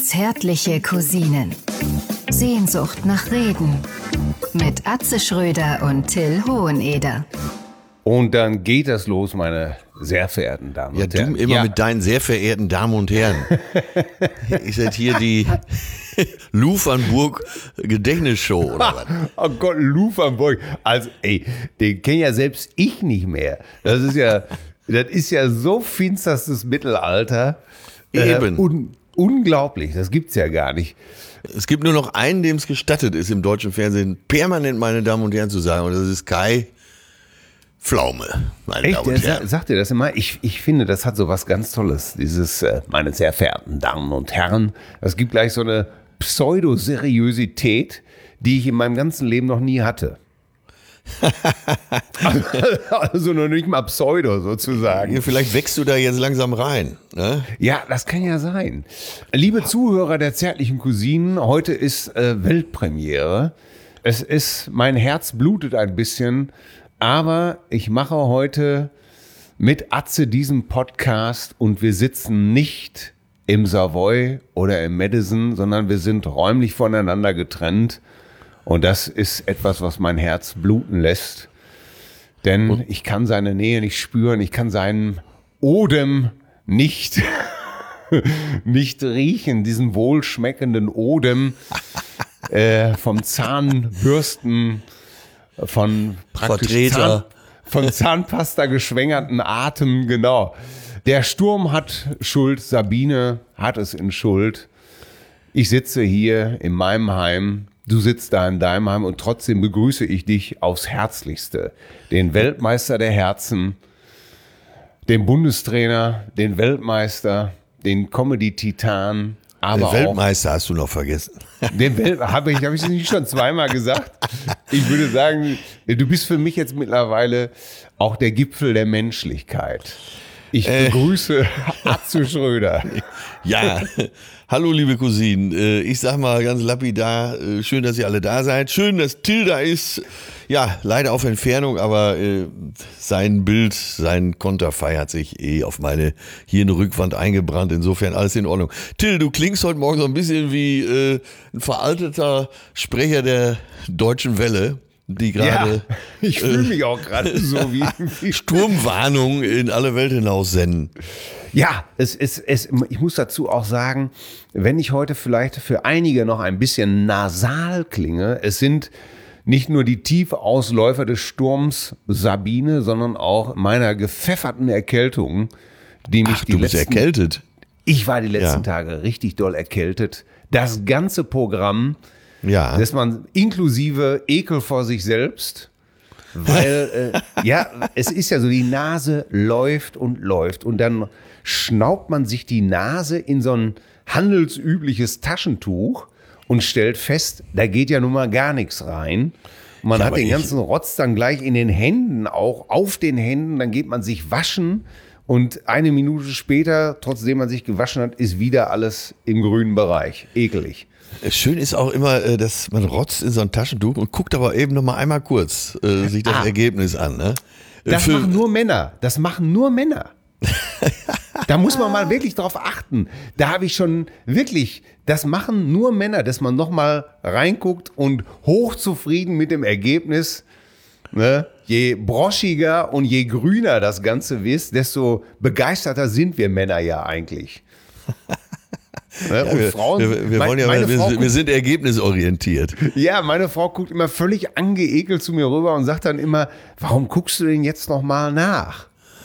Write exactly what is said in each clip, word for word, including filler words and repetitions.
Zärtliche Cousinen. Sehnsucht nach Reden. Mit Atze Schröder und Till Hoheneder. Und dann geht das los, meine sehr verehrten Damen ja, und Herren. Ja, du immer ja. mit deinen sehr verehrten Damen und Herren. Ist das hier die Lou van Burg Gedächtnisshow oder was? Oh Gott, Lou van Burg. Also, ey, den kenne ja selbst ich nicht mehr. Das ist ja, das ist ja so finsterstes Mittelalter. Eben. Äh, un, unglaublich, das gibt's ja gar nicht. Es gibt nur noch einen, dem es gestattet ist, im deutschen Fernsehen permanent, meine Damen und Herren, zu sagen. Und das ist Kai Pflaume, meine Echt? Damen und Herren. Sa- sagt ihr das immer? Ich, ich finde, das hat so was ganz Tolles. Dieses, äh, meine sehr verehrten Damen und Herren. Es gibt gleich so eine Pseudoseriosität, die ich in meinem ganzen Leben noch nie hatte. Also noch nicht mal Pseudo sozusagen. Ja, vielleicht wächst du da jetzt langsam rein. Ne? Ja, das kann ja sein. Liebe Zuhörer der zärtlichen Cousinen, heute ist äh, Weltpremiere. Es ist, mein Herz blutet ein bisschen, aber ich mache heute mit Atze diesen Podcast und wir sitzen nicht im Savoy oder im Madison, sondern wir sind räumlich voneinander getrennt. Und das ist etwas, was mein Herz bluten lässt. Denn ich kann seine Nähe nicht spüren, ich kann seinen Odem nicht, nicht riechen, diesen wohlschmeckenden Odem äh, vom Zahnbürsten, von praktisch Zahn, von Zahnpasta geschwängerten Atem, genau. Der Sturm hat Schuld, Sabine hat es in Schuld. Ich sitze hier in meinem Heim. Du sitzt da in deinem Heim und trotzdem begrüße ich dich aufs Herzlichste. Den Weltmeister der Herzen, den Bundestrainer, den Weltmeister, den Comedy-Titan, aber den auch... Weltmeister hast du noch vergessen. Den Welt, habe ich, habe ich nicht schon zweimal gesagt? Ich würde sagen, du bist für mich jetzt mittlerweile auch der Gipfel der Menschlichkeit. Ich begrüße äh. Atze Schröder. Ja, hallo liebe Cousinen. Ich sag mal ganz lapidar, schön, dass ihr alle da seid. Schön, dass Till da ist. Ja, leider auf Entfernung, aber sein Bild, sein Konterfei hat sich eh auf meine Hirnrückwand eingebrannt. Insofern alles in Ordnung. Till, du klingst heute Morgen so ein bisschen wie äh, ein veralteter Sprecher der Deutschen Welle. Die gerade, ja, ich fühle mich auch gerade so wie, wie Sturmwarnung in alle Welt hinaus senden. Ja, es, es, es, ich muss dazu auch sagen, wenn ich heute vielleicht für einige noch ein bisschen nasal klinge, es sind nicht nur die Tiefausläufer des Sturms Sabine, sondern auch meiner gepfefferten Erkältung, die mich Ach, die du bist letzten, erkältet? Ich war die letzten Ja. Tage richtig doll erkältet. Das ganze Programm, ja. dass man inklusive Ekel vor sich selbst, weil äh, ja, es ist ja so, die Nase läuft und läuft und dann schnaubt man sich die Nase in so ein handelsübliches Taschentuch und stellt fest, da geht ja nun mal gar nichts rein. Man Ja, hat aber den ich- ganzen Rotz dann gleich in den Händen, auch auf den Händen, dann geht man sich waschen und eine Minute später, trotzdem man sich gewaschen hat, ist wieder alles im grünen Bereich. Ekelig. Schön ist auch immer, äh, dass man rotzt in so ein Taschentuch und guckt aber eben noch mal einmal kurz äh, sich das Ah. Ergebnis an. Ne? Das Für- machen nur Männer. Das machen nur Männer. Da muss man mal wirklich drauf achten. Da habe ich schon wirklich, das machen nur Männer, dass man noch mal reinguckt und hochzufrieden mit dem Ergebnis. Ne? Je broschiger und je grüner das Ganze ist, desto begeisterter sind wir Männer ja eigentlich. Ne? Und wir, Frauen, wir, wir, mein- wollen ja, meine wir, Frau wir sind ergebnisorientiert. Ja, meine Frau guckt immer völlig angeekelt zu mir rüber und sagt dann immer, warum guckst du denn jetzt noch mal nach?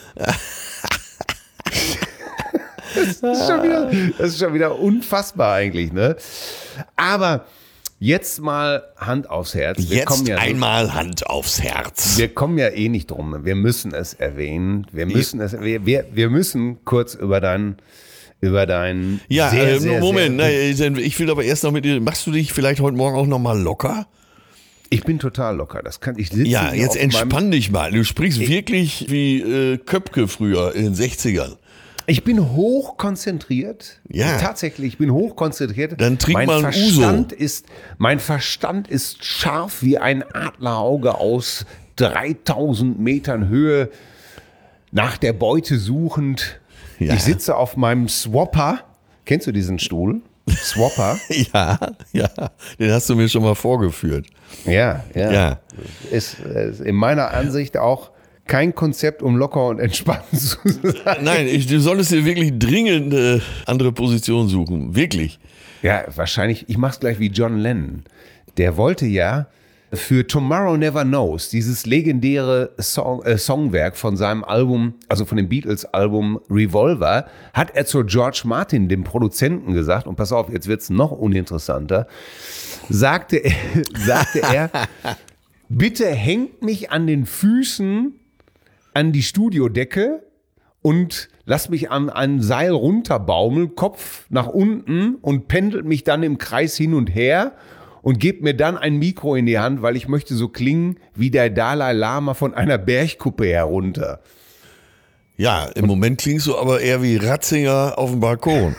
das, ist schon wieder, das ist schon wieder unfassbar eigentlich, ne? Aber jetzt mal Hand aufs Herz. Wir Jetzt kommen ja so- einmal Hand aufs Herz. Wir kommen ja eh nicht drum. Wir müssen es erwähnen. Wir müssen es, wir, wir, wir müssen kurz über deinen, über deinen Ja, sehr, äh, sehr, Moment, sehr, nein, ich will aber erst noch mit dir, machst du dich vielleicht heute Morgen auch noch mal locker? ich bin total locker. Das kann ich sitze Ja, hier jetzt auf meinem- entspann dich mal. Du sprichst wirklich wie äh, Köpke früher in den sechzigern. Ich bin hoch konzentriert. Ja. Tatsächlich, ich bin hoch konzentriert. Dann trink mein mal ein Verstand Uso. ist, mein Verstand ist scharf wie ein Adlerauge aus dreitausend Metern Höhe, nach der Beute suchend. Ja. Ich sitze auf meinem Swapper. Kennst du diesen Stuhl? Swapper. Ja, ja, den hast du mir schon mal vorgeführt. Ja, ja. Ja. Ist, ist in meiner Ansicht auch kein Konzept, um locker und entspannt zu sein. Nein, ich, du solltest dir wirklich dringend äh, andere Position suchen. Wirklich. Ja, wahrscheinlich, ich mach's gleich wie John Lennon. Der wollte ja für Tomorrow Never Knows, dieses legendäre Song, äh, Songwerk von seinem Album, also von dem Beatles-Album Revolver, hat er zu George Martin, dem Produzenten, gesagt, und pass auf, jetzt wird's noch uninteressanter, sagte er, sagte er, bitte hängt mich an den Füßen an die Studiodecke und lasst mich an ein Seil runterbaumeln, Kopf nach unten und pendelt mich dann im Kreis hin und her und gebt mir dann ein Mikro in die Hand, weil ich möchte so klingen wie der Dalai Lama von einer Bergkuppe herunter. Ja, im Moment klingst du aber eher wie Ratzinger auf dem Balkon.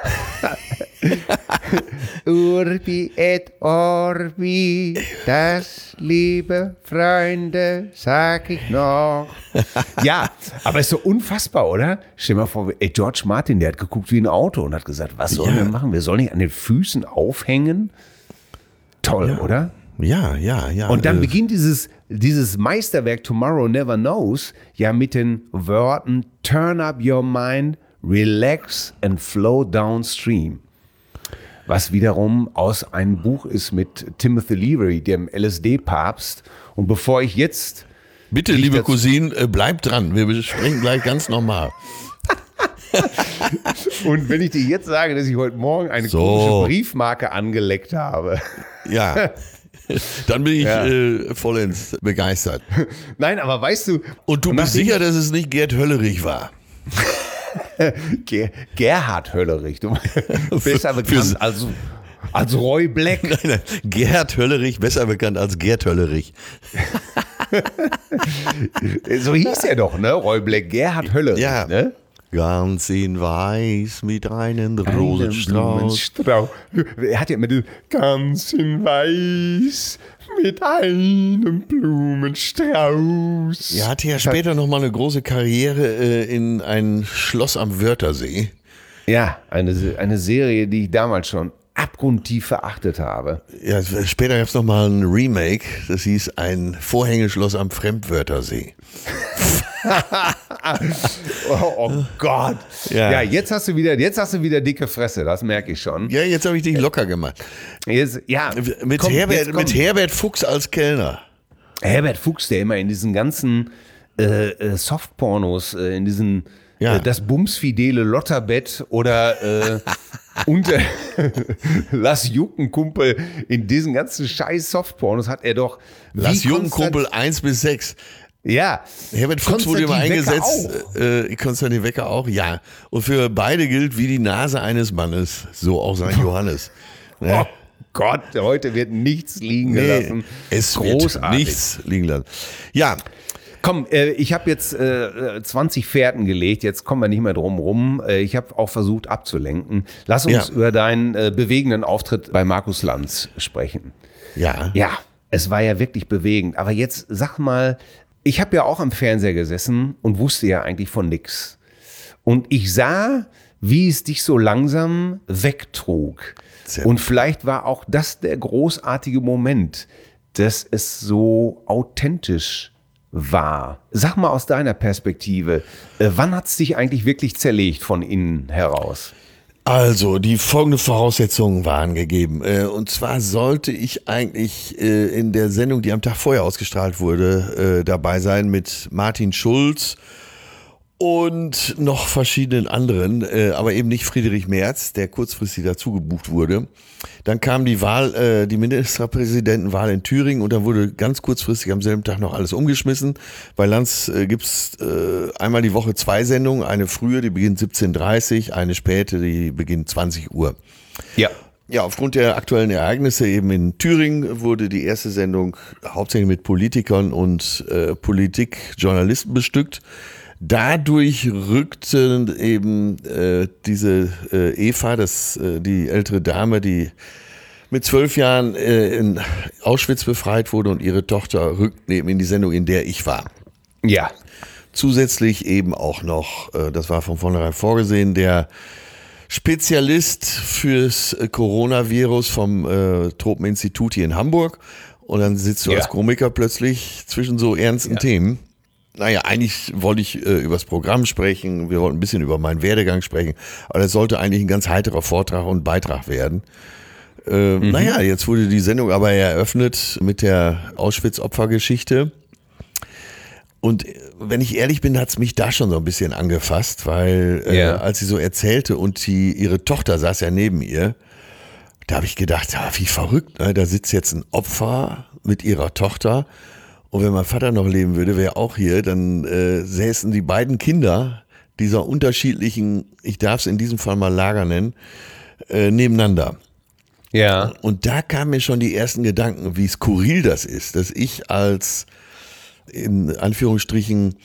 Urbi et Orbi, das, liebe Freunde, sag ich noch. Ja, aber ist so unfassbar, oder? Stell dir mal vor, ey, George Martin, der hat geguckt wie ein Auto und hat gesagt, was sollen Ja. wir machen? Wir sollen nicht an den Füßen aufhängen? Toll, Ja. oder? Ja, ja, ja. Und dann äh, beginnt dieses, dieses Meisterwerk Tomorrow Never Knows ja mit den Worten Turn up your mind, relax and flow downstream. Was wiederum aus einem Buch ist mit Timothy Leary, dem L S D-Papst. Und bevor ich jetzt... Bitte, ich liebe dazu- Cousine, äh, bleib dran. Wir besprechen gleich ganz normal. Und wenn ich dir jetzt sage, dass ich heute Morgen eine So. komische Briefmarke angeleckt habe. Ja. Dann bin ich Ja. äh, vollends begeistert. Nein, aber weißt du... Und du bist nachdem- sicher, dass es nicht Gerd Höllerich war? Ger Gerhard Höllerich, du besser Für- bekannt als, als Roy Black. Nein, nein. Gerd Höllerich, besser bekannt als Gerd Höllerich. So hieß er doch, ne? Roy Black, Gerhard Höllerich, Ja. ne? Ganz in weiß mit einem Rosenstrauß. Blumenstrauß. Er hat ja immer den ganz in weiß mit einem Blumenstrauß. Er hatte ja später nochmal eine große Karriere äh, in ein Schloss am Wörthersee. Ja, eine, eine Serie, die ich damals schon abgrundtief verachtet habe. Ja, später gab es nochmal ein Remake, das hieß ein Vorhängeschloss am Fremdwörthersee. Oh, oh Gott. Ja. Ja. jetzt hast du wieder, jetzt hast du wieder dicke Fresse, das merke ich schon. Ja, jetzt habe ich dich locker gemacht. Jetzt, ja, Mit, komm, Herbert, jetzt komm. mit Herbert Fuchs als Kellner. Herbert Fuchs, der immer in diesen ganzen äh, äh, Softpornos, äh, in diesen Ja. äh, das bumsfidele Lotterbett oder äh, unter Lass Jucken Kumpel, in diesen ganzen scheiß Softpornos hat er doch Lass wie jungen Konstant- Kumpel eins bis sechs. Ja, Herbert Fuchs wurde immer Konstantin Wecker eingesetzt. auch. Äh, Konstantin Wecker auch, ja. Und für beide gilt wie die Nase eines Mannes, so auch Sankt Johannes. Ne? Oh Gott, heute wird nichts liegen gelassen. es Großartig. wird nichts liegen lassen. Ja, Komm, äh, ich habe jetzt äh, zwanzig Fährten gelegt, jetzt kommen wir nicht mehr drum rum. Äh, ich habe auch versucht abzulenken. Lass uns Ja. über deinen äh, bewegenden Auftritt bei Markus Lanz sprechen. ja. Ja, es war ja wirklich bewegend. Aber jetzt sag mal, ich habe ja auch am Fernseher gesessen und wusste ja eigentlich von nix. Und ich sah, wie es dich so langsam wegtrug. Sehr Und vielleicht war auch das der großartige Moment, dass es so authentisch war. Sag mal aus deiner Perspektive, äh, wann hat es dich eigentlich wirklich zerlegt von innen heraus? Also, die folgenden Voraussetzungen waren gegeben. Äh, Und zwar sollte ich eigentlich äh, in der Sendung, die am Tag vorher ausgestrahlt wurde, äh, dabei sein mit Martin Schulz und noch verschiedenen anderen, äh, aber eben nicht Friedrich Merz, der kurzfristig dazu gebucht wurde. Dann kam die Wahl, äh, die Ministerpräsidentenwahl in Thüringen und dann wurde ganz kurzfristig am selben Tag noch alles umgeschmissen. Bei Lanz äh, gibt's äh, einmal die Woche zwei Sendungen, eine frühe, die beginnt siebzehn Uhr dreißig, eine späte, die beginnt zwanzig Uhr. Ja. Ja, aufgrund der aktuellen Ereignisse eben in Thüringen wurde die erste Sendung hauptsächlich mit Politikern und äh, Politikjournalisten bestückt. Dadurch rückten eben äh, diese äh, Eva, das, äh, die ältere Dame, die mit zwölf Jahren äh, in Auschwitz befreit wurde, und ihre Tochter rückten eben in die Sendung, in der ich war. Ja. Zusätzlich eben auch noch, äh, das war von vornherein vorgesehen, der Spezialist fürs Coronavirus vom äh, Tropeninstitut hier in Hamburg. Und dann sitzt du ja. als Komiker plötzlich zwischen so ernsten ja. Themen. Naja, eigentlich wollte ich äh, über das Programm sprechen, wir wollten ein bisschen über meinen Werdegang sprechen, aber das sollte eigentlich ein ganz heiterer Vortrag und Beitrag werden. Äh, mhm. Naja, jetzt wurde die Sendung aber eröffnet mit der Auschwitz-Opfergeschichte. Und wenn ich ehrlich bin, hat es mich da schon so ein bisschen angefasst, weil äh, ja. als sie so erzählte und die, ihre Tochter saß ja neben ihr, da habe ich gedacht, ja, wie verrückt, ne? Da sitzt jetzt ein Opfer mit ihrer Tochter. Und wenn mein Vater noch leben würde, wäre auch hier, dann äh, säßen die beiden Kinder dieser unterschiedlichen, ich darf es in diesem Fall mal Lager nennen, äh, nebeneinander. Ja. Und da kamen mir schon die ersten Gedanken, wie skurril das ist, dass ich als, in Anführungsstrichen,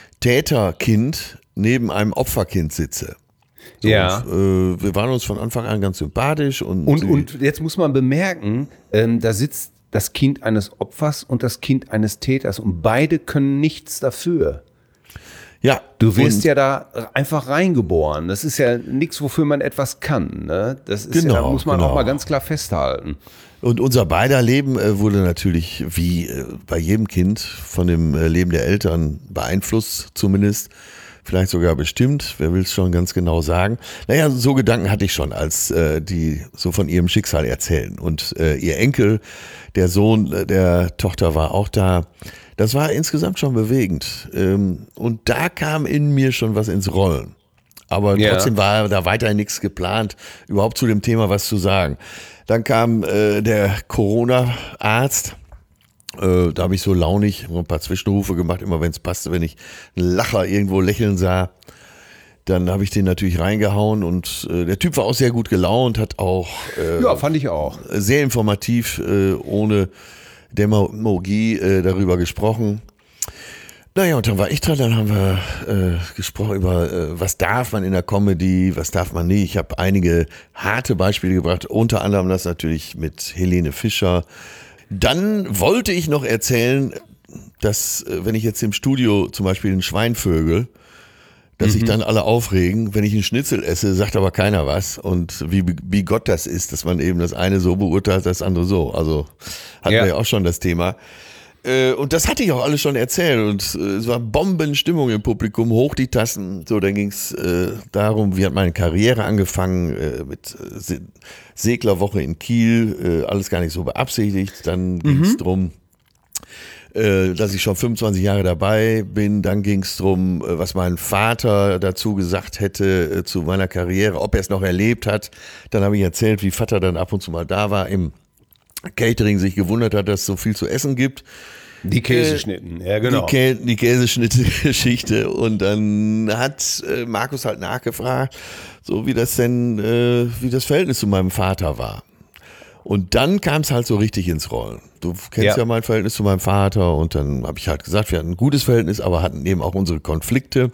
Täterkind neben einem Opferkind sitze. So, ja. Und, äh, wir waren uns von Anfang an ganz sympathisch. Und, und, und jetzt muss man bemerken, ähm, da sitzt das Kind eines Opfers und das Kind eines Täters und beide können nichts dafür. Ja. Du wirst ja da einfach reingeboren. Das ist ja nichts, wofür man etwas kann. Ne? Das ist genau, ja, muss man genau. auch mal ganz klar festhalten. Und unser beider Leben äh, wurde natürlich, wie äh, bei jedem Kind, von dem äh, Leben der Eltern beeinflusst zumindest. Vielleicht sogar bestimmt, wer will es schon ganz genau sagen. Naja, so Gedanken hatte ich schon, als äh, die so von ihrem Schicksal erzählen. Und äh, ihr Enkel, der Sohn äh, der Tochter war auch da. Das war insgesamt schon bewegend. Ähm, und da kam in mir schon was ins Rollen. Aber ja. trotzdem war da weiterhin nichts geplant, überhaupt zu dem Thema was zu sagen. Dann kam äh, der Corona-Arzt. Äh, da habe ich so launig ein paar Zwischenrufe gemacht, immer wenn es passte, wenn ich einen Lacher irgendwo lächeln sah. Dann habe ich den natürlich reingehauen und äh, der Typ war auch sehr gut gelaunt, hat auch äh, ja, fand ich auch. Sehr informativ, äh, ohne Demagogie äh, darüber gesprochen. Naja, und dann war ich dran, dann haben wir äh, gesprochen über, äh, was darf man in der Comedy, was darf man nicht. Ich habe einige harte Beispiele gebracht, unter anderem das natürlich mit Helene Fischer. Dann wollte ich noch erzählen, dass, wenn ich jetzt im Studio zum Beispiel einen Schweinvögel, dass mhm. sich dann alle aufregen, wenn ich einen Schnitzel esse, sagt aber keiner was. Und wie, wie Gott das ist, dass man eben das eine so beurteilt, das andere so. Also hatten ja. wir ja auch schon das Thema. Und das hatte ich auch alles schon erzählt. Und es war Bombenstimmung im Publikum, hoch die Tassen. So, dann ging es darum, wie hat meine Karriere angefangen mit Seglerwoche in Kiel, alles gar nicht so beabsichtigt. Dann ging es mhm. drum, dass ich schon fünfundzwanzig Jahre dabei bin. Dann ging es drum, was mein Vater dazu gesagt hätte zu meiner Karriere, ob er es noch erlebt hat. Dann habe ich erzählt, wie Vater dann ab und zu mal da war im Catering, sich gewundert hat, dass es so viel zu essen gibt. Die Käseschnitten, äh, ja genau. Die, Kä- die Käseschnitte-Geschichte. Und dann hat äh, Markus halt nachgefragt, so wie das denn, äh, wie das Verhältnis zu meinem Vater war. Und dann kam es halt so richtig ins Rollen. Du kennst ja. ja mein Verhältnis zu meinem Vater und dann habe ich halt gesagt, wir hatten ein gutes Verhältnis, aber hatten eben auch unsere Konflikte.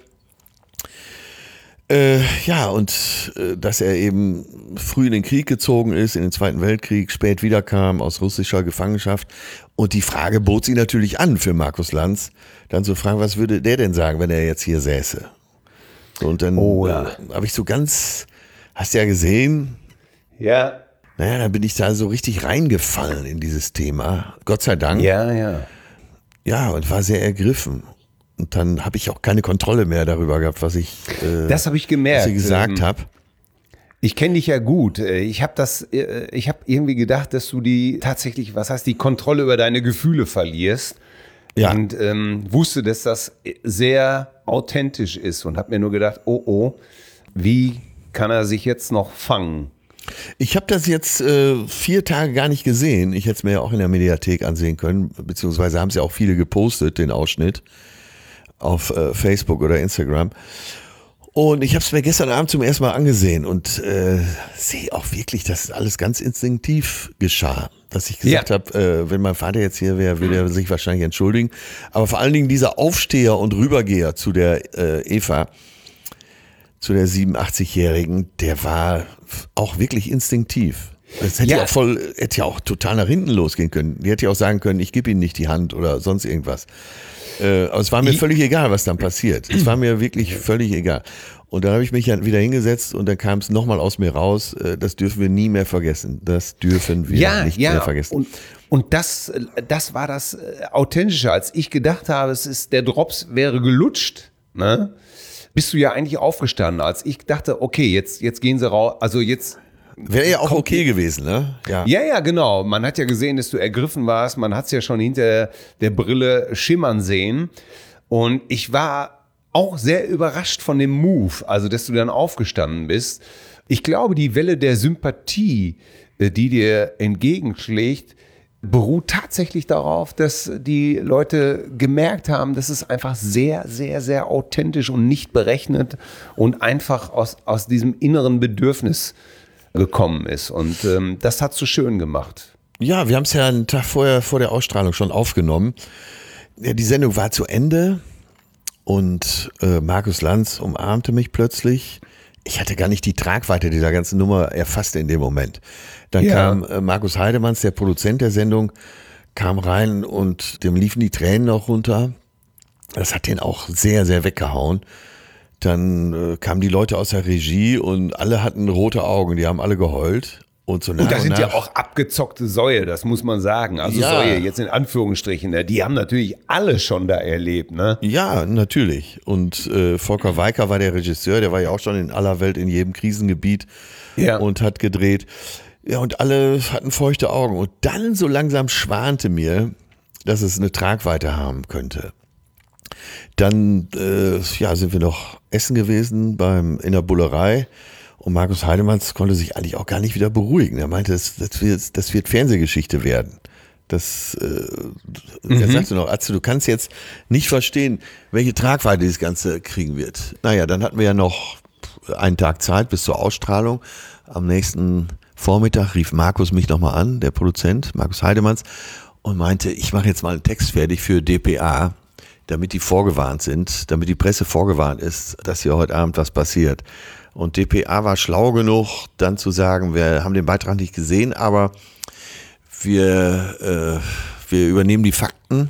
Äh, ja, und äh, dass er eben früh in den Krieg gezogen ist, in den Zweiten Weltkrieg, spät wiederkam aus russischer Gefangenschaft. Und die Frage bot sich natürlich an für Markus Lanz, dann zu fragen, was würde der denn sagen, wenn er jetzt hier säße? So, und dann oh, ja. äh, habe ich so ganz, hast du ja gesehen? Ja. Naja, dann bin ich da so richtig reingefallen in dieses Thema. Gott sei Dank. Ja, ja. Ja, und war sehr ergriffen. Und dann habe ich auch keine Kontrolle mehr darüber gehabt, was ich, äh, das habe ich gemerkt, was ich gesagt ähm, habe. Ich kenne dich ja gut. Ich habe das, ich habe irgendwie gedacht, dass du die tatsächlich, was heißt, die Kontrolle über deine Gefühle verlierst. Ja. Und ähm, wusste, dass das sehr authentisch ist und habe mir nur gedacht, oh oh, wie kann er sich jetzt noch fangen? Ich habe das jetzt äh, vier Tage gar nicht gesehen. Ich hätte es mir ja auch in der Mediathek ansehen können, beziehungsweise haben es ja auch viele gepostet, den Ausschnitt auf äh, Facebook oder Instagram. Und ich habe es mir gestern Abend zum ersten Mal angesehen und äh, sehe auch wirklich, dass alles ganz instinktiv geschah. Dass ich gesagt ja. habe, äh, wenn mein Vater jetzt hier wäre, würde er sich wahrscheinlich entschuldigen. Aber vor allen Dingen dieser Aufsteher und Rübergeher zu der äh, Eva, zu der siebenundachtzigjährigen, der war auch wirklich instinktiv. Das hätte ja. ja auch voll, hätte ja auch total nach hinten losgehen können. Die hätte ja auch sagen können, ich gebe ihm nicht die Hand oder sonst irgendwas. Äh, aber es war mir völlig egal, was dann passiert. Es war mir wirklich völlig egal. Und dann habe ich mich ja wieder hingesetzt und dann kam es nochmal aus mir raus, äh, das dürfen wir nie mehr vergessen. Das dürfen wir ja, nicht ja. mehr vergessen. Und, und das, das war das äh, Authentische. Als ich gedacht habe, es ist, der Drops wäre gelutscht, ne? Bist du ja eigentlich aufgestanden. Als ich dachte, okay, jetzt, jetzt gehen sie raus, also jetzt... Wäre ja auch okay gewesen, ne? Ja. ja, ja, genau. Man hat ja gesehen, dass du ergriffen warst. Man hat es ja schon hinter der Brille schimmern sehen. Und ich war auch sehr überrascht von dem Move, also dass du dann aufgestanden bist. Ich glaube, die Welle der Sympathie, die dir entgegenschlägt, beruht tatsächlich darauf, dass die Leute gemerkt haben, dass es einfach sehr, sehr, sehr authentisch und nicht berechnet und einfach aus, aus diesem inneren Bedürfnis gekommen ist. Und ähm, das hat so schön gemacht. Ja, wir haben es ja einen Tag vorher vor der Ausstrahlung schon aufgenommen. Ja, die Sendung war zu Ende und äh, Markus Lanz umarmte mich plötzlich. Ich hatte gar nicht die Tragweite dieser ganzen Nummer erfasst in dem Moment. Dann ja. kam äh, Markus Heidemanns, der Produzent der Sendung, kam rein und dem liefen die Tränen auch runter. Das hat den auch sehr, sehr weggehauen. Dann äh, kamen die Leute aus der Regie und alle hatten rote Augen, die haben alle geheult. Und, so nach und da sind nach, ja auch abgezockte Säue, das muss man sagen. Also ja. Säue, jetzt in Anführungsstrichen, ne? Die haben natürlich alle schon da erlebt, ne? Ja, natürlich. Und äh, Volker Weicker war der Regisseur, der war ja auch schon in aller Welt in jedem Krisengebiet ja. und hat gedreht. Ja, und alle hatten feuchte Augen. Und dann so langsam schwante mir, dass es eine Tragweite haben könnte. Dann äh, ja, sind wir noch essen gewesen beim, in der Bullerei und Markus Heidemanns konnte sich eigentlich auch gar nicht wieder beruhigen. Er meinte, das, das, wird, das wird Fernsehgeschichte werden. Das, äh, mhm. Er sagte noch, Atze, du kannst jetzt nicht verstehen, welche Tragweite das Ganze kriegen wird. Naja, dann hatten wir ja noch einen Tag Zeit bis zur Ausstrahlung. Am nächsten Vormittag rief Markus mich nochmal an, der Produzent, Markus Heidemanns, und meinte, ich mache jetzt mal einen Text fertig für D P A, damit die vorgewarnt sind, damit die Presse vorgewarnt ist, dass hier heute Abend was passiert. Und D P A war schlau genug, dann zu sagen, wir haben den Beitrag nicht gesehen, aber wir, äh, wir übernehmen die Fakten.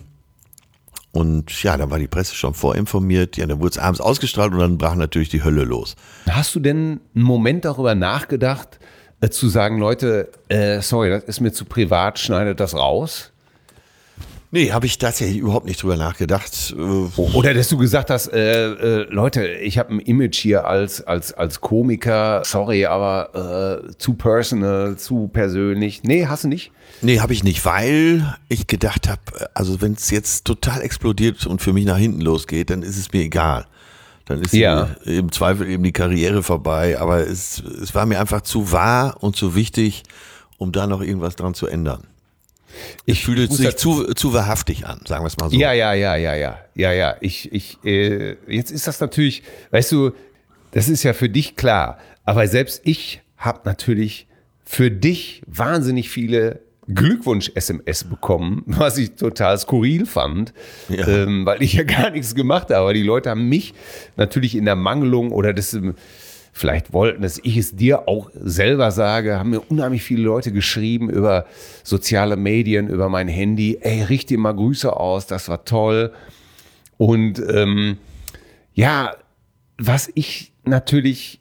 Und ja, dann war die Presse schon vorinformiert. Ja, dann wurde es abends ausgestrahlt und dann brach natürlich die Hölle los. Hast du denn einen Moment darüber nachgedacht, äh, zu sagen, Leute, äh, sorry, das ist mir zu privat, schneidet das raus? Nee, habe ich tatsächlich überhaupt nicht drüber nachgedacht. Oder dass du gesagt hast, äh, äh, Leute, ich habe ein Image hier als, als, als Komiker, sorry, aber äh, zu personal, zu persönlich. Nee, hast du nicht? Nee, habe ich nicht, weil ich gedacht habe, also wenn es jetzt total explodiert und für mich nach hinten losgeht, dann ist es mir egal. Dann ist ja. im Zweifel eben die Karriere vorbei. Aber es, es war mir einfach zu wahr und zu wichtig, um da noch irgendwas dran zu ändern. Ich, ich fühle es sich zu, zu wahrhaftig an, sagen wir es mal so. Ja, ja, ja, ja, ja, ja, ja. Ich, ich, äh, jetzt ist das natürlich, weißt du, das ist ja für dich klar. Aber selbst ich habe natürlich für dich wahnsinnig viele Glückwunsch-S M S bekommen, was ich total skurril fand, ja. ähm, weil ich ja gar nichts gemacht habe. Aber die Leute haben mich natürlich in der Mangelung oder das vielleicht wollten, dass ich es dir auch selber sage, haben mir unheimlich viele Leute geschrieben über soziale Medien, über mein Handy. Ey, richte dir mal Grüße aus, das war toll. Und ähm, ja, was ich natürlich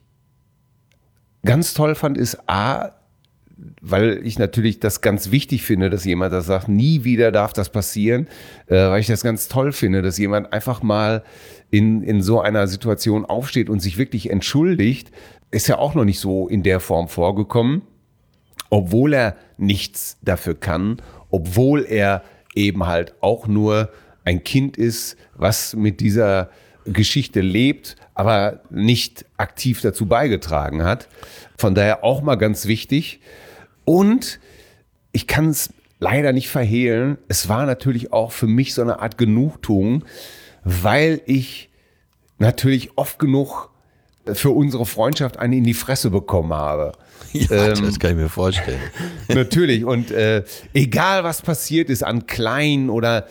ganz toll fand, ist A, weil ich natürlich das ganz wichtig finde, dass jemand das sagt, nie wieder darf das passieren, äh, weil ich das ganz toll finde, dass jemand einfach mal in, in so einer Situation aufsteht und sich wirklich entschuldigt, ist ja auch noch nicht so in der Form vorgekommen, obwohl er nichts dafür kann, obwohl er eben halt auch nur ein Kind ist, was mit dieser Geschichte lebt, aber nicht aktiv dazu beigetragen hat. Von daher auch mal ganz wichtig. Und ich kann es leider nicht verhehlen, es war natürlich auch für mich so eine Art Genugtuung, weil ich natürlich oft genug für unsere Freundschaft eine in die Fresse bekommen habe. Ja, ähm, das kann ich mir vorstellen. Natürlich. Und äh, egal, was passiert ist an kleinen oder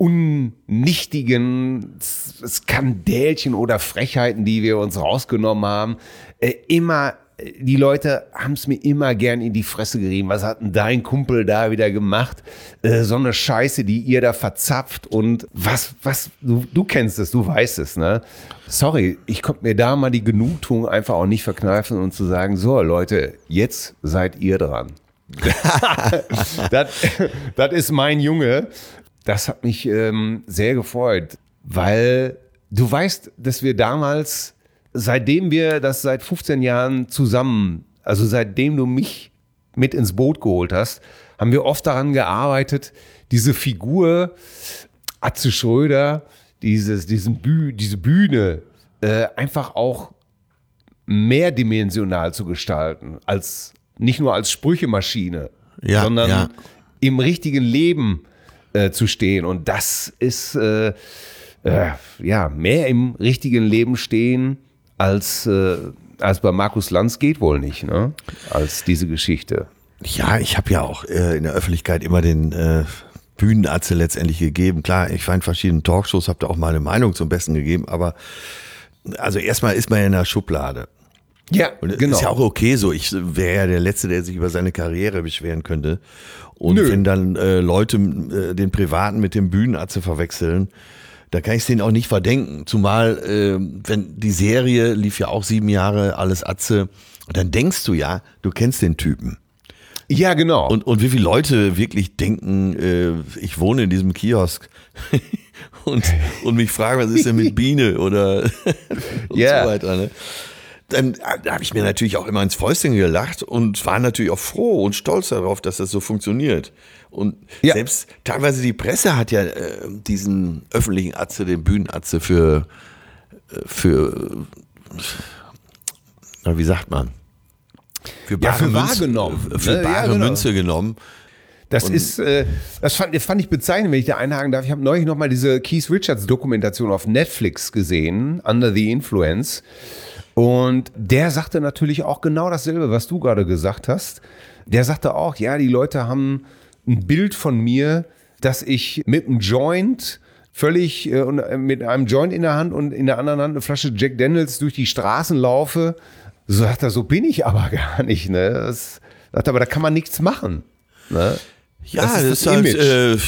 unnichtigen Skandälchen oder Frechheiten, die wir uns rausgenommen haben, äh, immer die Leute haben es mir immer gern in die Fresse gerieben. Was hat denn dein Kumpel da wieder gemacht? Äh, so eine Scheiße, die ihr da verzapft und was, was, du, du kennst es, du weißt es, ne? Sorry, ich konnte mir da mal die Genugtuung einfach auch nicht verkneifen und zu sagen, so Leute, jetzt seid ihr dran. das, das ist mein Junge. Das hat mich ähm, sehr gefreut, weil du weißt, dass wir damals, seitdem wir das seit fünfzehn Jahren zusammen, also seitdem du mich mit ins Boot geholt hast, haben wir oft daran gearbeitet, diese Figur Atze Schröder, dieses, diesen Büh, diese Bühne äh, einfach auch mehrdimensional zu gestalten, als nicht nur als Sprüchemaschine, ja, sondern ja. im richtigen Leben äh, zu stehen. Und das ist äh, äh, ja mehr im richtigen Leben stehen als, äh, als bei Markus Lanz geht wohl nicht, ne? Als diese Geschichte. Ja, ich habe ja auch äh, in der Öffentlichkeit immer den äh, Bühnenatze letztendlich gegeben. Klar, ich war in verschiedenen Talkshows, habe da auch meine Meinung zum Besten gegeben, aber also erstmal ist man ja in der Schublade. Ja, und genau. Ist ja auch okay so. Ich wäre ja der Letzte, der sich über seine Karriere beschweren könnte. Und Nö. wenn dann äh, Leute äh, den Privaten mit dem Bühnenatze verwechseln, da kann ich es denen auch nicht verdenken. Zumal, äh, wenn die Serie lief ja auch sieben Jahre, alles Atze, und dann denkst du ja, du kennst den Typen. Ja, genau. Und, und wie viele Leute wirklich denken, äh, ich wohne in diesem Kiosk und, und mich fragen, was ist denn mit Biene oder und yeah. so weiter. Ne? Dann da habe ich mir natürlich auch immer ins Fäustchen gelacht und war natürlich auch froh und stolz darauf, dass das so funktioniert. Und ja. selbst teilweise die Presse hat ja äh, diesen öffentlichen Atze, den Bühnenatze für, äh, für äh, wie sagt man? Für bare, ja, für Münze, wahrgenommen. Für bare ja, genau. Münze genommen. Das und ist, äh, das fand, das fand ich bezeichnend, wenn ich da einhaken darf. Ich habe neulich nochmal diese Keith Richards Dokumentation auf Netflix gesehen, Under the Influence. Und der sagte natürlich auch genau dasselbe, was du gerade gesagt hast. Der sagte auch, ja, die Leute haben ein Bild von mir, dass ich mit einem Joint völlig, äh, mit einem Joint in der Hand und in der anderen Hand eine Flasche Jack Daniels durch die Straßen laufe. So sagt er, so bin ich aber gar nicht. Ne? Das, sagt er, aber da kann man nichts machen. Ne? Ja, das ist, das ist halt,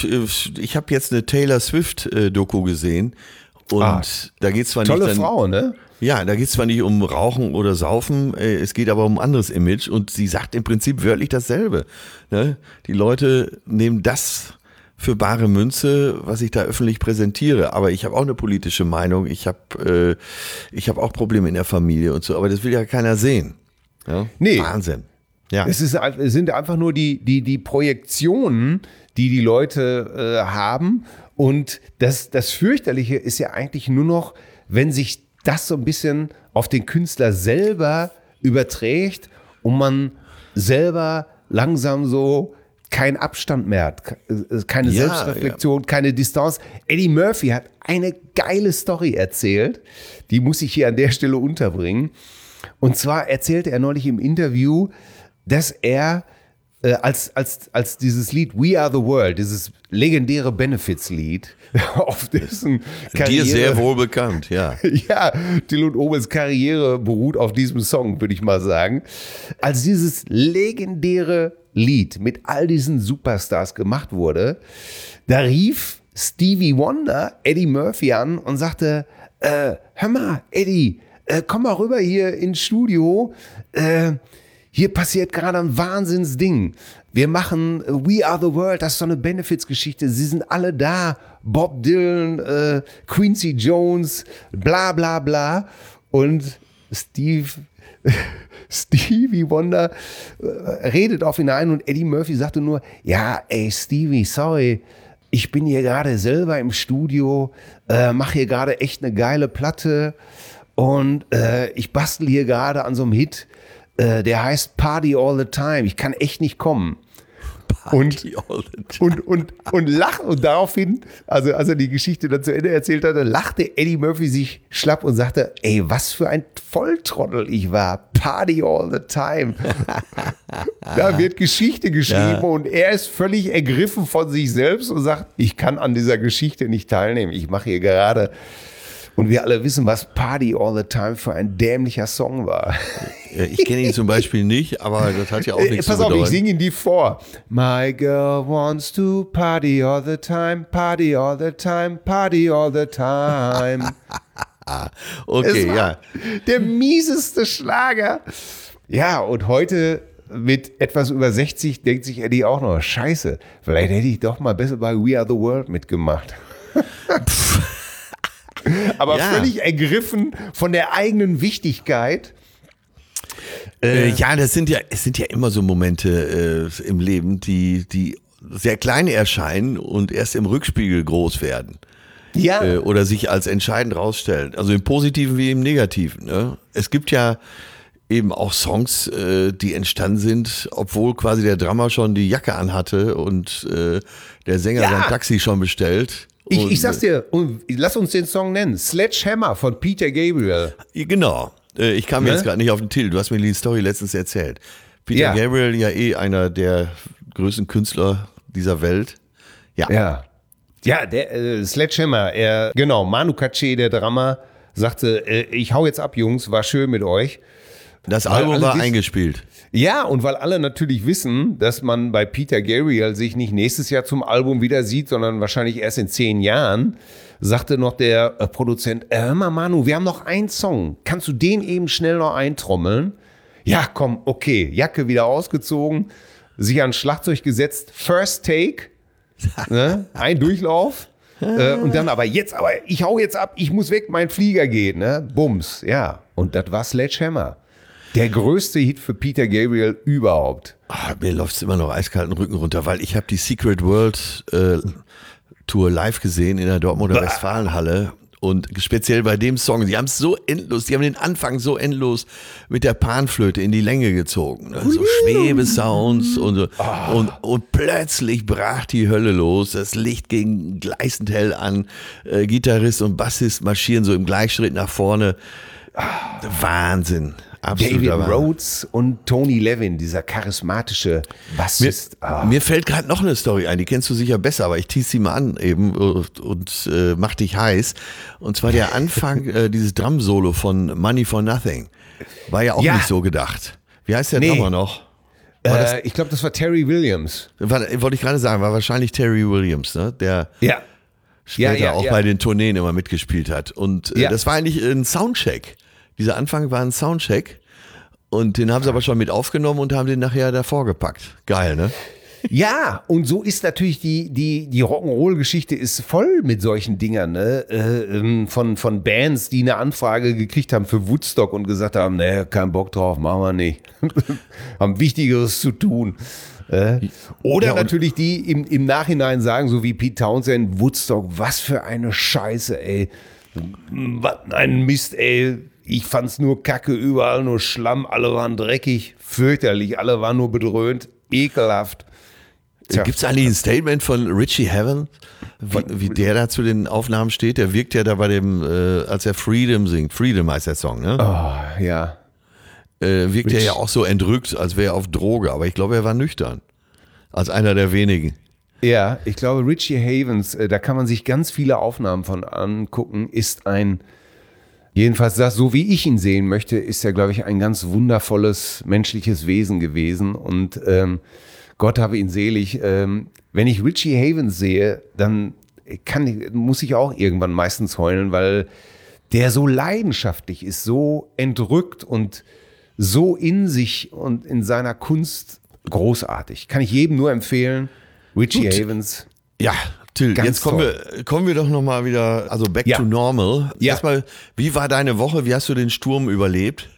äh, ich habe jetzt eine Taylor Swift-Doku gesehen und ah, da geht es zwar tolle nicht... Tolle Frau, ne? Ja, da geht es zwar nicht um Rauchen oder Saufen, es geht aber um ein anderes Image und sie sagt im Prinzip wörtlich dasselbe. Ne? Die Leute nehmen das für bare Münze, was ich da öffentlich präsentiere. Aber ich habe auch eine politische Meinung, ich habe äh, ich hab auch Probleme in der Familie und so, aber das will ja keiner sehen. Ja? Nee. Wahnsinn. Ja. Es, ist, es sind einfach nur die, die, die Projektionen, die die Leute äh, haben. Und das, das Fürchterliche ist ja eigentlich nur noch, wenn sich das so ein bisschen auf den Künstler selber überträgt und man selber langsam so keinen Abstand mehr hat, keine ja, Selbstreflexion, ja. keine Distanz. Eddie Murphy hat eine geile Story erzählt, die muss ich hier an der Stelle unterbringen. Und zwar erzählte er neulich im Interview, dass er äh, als, als, als dieses Lied We Are the World, dieses legendäre Benefits-Lied, auf dessen Karriere... Dir sehr wohl bekannt, ja. Ja, Till und Obels Karriere beruht auf diesem Song, würde ich mal sagen. Als dieses legendäre Lied mit all diesen Superstars gemacht wurde, da rief Stevie Wonder Eddie Murphy an und sagte, äh, hör mal, Eddie, äh, komm mal rüber hier ins Studio, äh, hier passiert gerade ein Wahnsinnsding. Wir machen We Are the World, das ist so eine Benefits-Geschichte. Sie sind alle da. Bob Dylan, äh, Quincy Jones, bla bla bla. Und Steve, Stevie Wonder äh, redet auf ihn ein und Eddie Murphy sagte nur, ja, ey Stevie, sorry, ich bin hier gerade selber im Studio, äh, mache hier gerade echt eine geile Platte und äh, ich bastel hier gerade an so einem Hit, der heißt Party All the Time. Ich kann echt nicht kommen. Party und, all the time. Und, und, und lacht und daraufhin, also als er die Geschichte dann zu Ende erzählt hatte, lachte Eddie Murphy sich schlapp und sagte, ey, was für ein Volltrottel ich war. Party all the time. Da wird Geschichte geschrieben ja. und er ist völlig ergriffen von sich selbst und sagt, ich kann an dieser Geschichte nicht teilnehmen. Ich mache hier gerade Und wir alle wissen, was Party All the Time für ein dämlicher Song war. Ich kenne ihn zum Beispiel nicht, aber das hat ja auch nichts Pass zu auf, bedeuten. ich singe ihn die vor. My girl wants to party all the time, party all the time, party all the time. Okay, Es war ja. der mieseste Schlager. Ja, und heute mit etwas über sechzig denkt sich Eddie auch noch, scheiße, vielleicht hätte ich doch mal besser bei We Are the World mitgemacht. Aber Ja. völlig ergriffen von der eigenen Wichtigkeit. Äh, ja, das sind ja, es sind ja immer so Momente äh, im Leben, die, die sehr klein erscheinen und erst im Rückspiegel groß werden. Ja, Äh, oder sich als entscheidend rausstellen. Also im Positiven wie im Negativen. Ne? Es gibt ja eben auch Songs, äh, die entstanden sind, obwohl quasi der Drummer schon die Jacke anhatte und äh, der Sänger Ja. sein Taxi schon bestellt. ich, Und, ich sag's dir, und lass uns den Song nennen. Sledgehammer von Peter Gabriel. äh, Genau. Äh, ich kam Ne? jetzt gerade nicht auf den Titel. Du hast mir die Story letztens erzählt. Peter Ja. Gabriel, ja eh einer der größten Künstler dieser Welt. Ja. Ja. Ja, der äh, Sledgehammer, er, genau, Manu Katché, der Drummer, sagte, äh, ich hau jetzt ab, Jungs, war schön mit euch. Das Weil Album alle war wissen- eingespielt. Ja, und weil alle natürlich wissen, dass man bei Peter Gabriel sich nicht nächstes Jahr zum Album wieder sieht, sondern wahrscheinlich erst in zehn Jahren, sagte noch der äh, Produzent, äh, hör mal Manu, wir haben noch einen Song, kannst du den eben schnell noch eintrommeln? Ja, komm, okay, Jacke wieder ausgezogen, sich ans Schlagzeug gesetzt, First Take, ne? Ein Durchlauf. Äh, und dann aber jetzt, aber ich hau jetzt ab, ich muss weg, mein Flieger geht, ne? Bums, ja. Und das war Sledgehammer. Der größte Hit für Peter Gabriel überhaupt. Ah, mir läuft's immer noch eiskalten Rücken runter, weil ich habe die Secret World äh, Tour live gesehen in der Dortmunder Westfalenhalle. Und speziell bei dem Song, die haben es so endlos, die haben den Anfang so endlos mit der Panflöte in die Länge gezogen. Ne? So Schwebesounds und so. Und, und plötzlich brach die Hölle los. Das Licht ging gleißend hell an. Äh, Gitarrist und Bassist marschieren so im Gleichschritt nach vorne. Wahnsinn. Absoluter David Wahnsinn. Rhodes und Tony Levin, dieser charismatische Bassist. Ah. Mir fällt gerade noch eine Story ein, die kennst du sicher besser, aber ich tease sie mal an eben und, und äh, mach dich heiß. Und zwar der Anfang, äh, dieses Drum-Solo von Money for Nothing. War ja auch Ja. nicht so gedacht. Wie heißt der Nee. Drummer noch? War das, Äh, ich glaube, das war Terry Williams. war, wollte ich gerade sagen, war wahrscheinlich Terry Williams, ne? Der Ja. später Ja, ja, auch ja. bei den Tourneen immer mitgespielt hat. Und äh, Ja. das war eigentlich ein Soundcheck. Dieser Anfang war ein Soundcheck. Und den haben sie aber schon mit aufgenommen und haben den nachher davor gepackt. Geil, ne? Ja, und so ist natürlich die, die, die Rock'n'Roll-Geschichte ist voll mit solchen Dingern, ne? Äh, ähm, von, von Bands, die eine Anfrage gekriegt haben für Woodstock und gesagt haben, ne, kein Bock drauf, machen wir nicht. Haben Wichtigeres zu tun. Äh, oder Ja, und- natürlich die im, im Nachhinein sagen, so wie Pete Townsend, Woodstock, was für eine Scheiße, ey. Was ein Mist, ey. Ich fand's nur kacke, überall nur Schlamm, alle waren dreckig, fürchterlich, alle waren nur bedröhnt, ekelhaft. Tja. Gibt es eigentlich ein Statement von Richie Havens, wie, wie der da zu den Aufnahmen steht? Der wirkt ja da bei dem, äh, als er Freedom singt, Freedom heißt der Song, ne? Oh, ja. Äh, wirkt er Rich- ja auch so entrückt, als wäre er auf Droge, aber ich glaube, er war nüchtern. Als einer der wenigen. Ja, ich glaube, Richie Havens, äh, da kann man sich ganz viele Aufnahmen von angucken, ist ein, jedenfalls das, so wie ich ihn sehen möchte, ist er, glaube ich, ein ganz wundervolles menschliches Wesen gewesen und ähm, Gott habe ihn selig. Ähm, wenn ich Richie Havens sehe, dann kann ich, muss ich auch irgendwann meistens heulen, weil der so leidenschaftlich ist, so entrückt und so in sich und in seiner Kunst großartig. Kann ich jedem nur empfehlen. Richie Gut. Havens. Ja, Till, Ganz jetzt kommen toll. wir, kommen wir doch nochmal wieder, also back Ja. to normal. Ja. Erstmal, wie war deine Woche? Wie hast du den Sturm überlebt?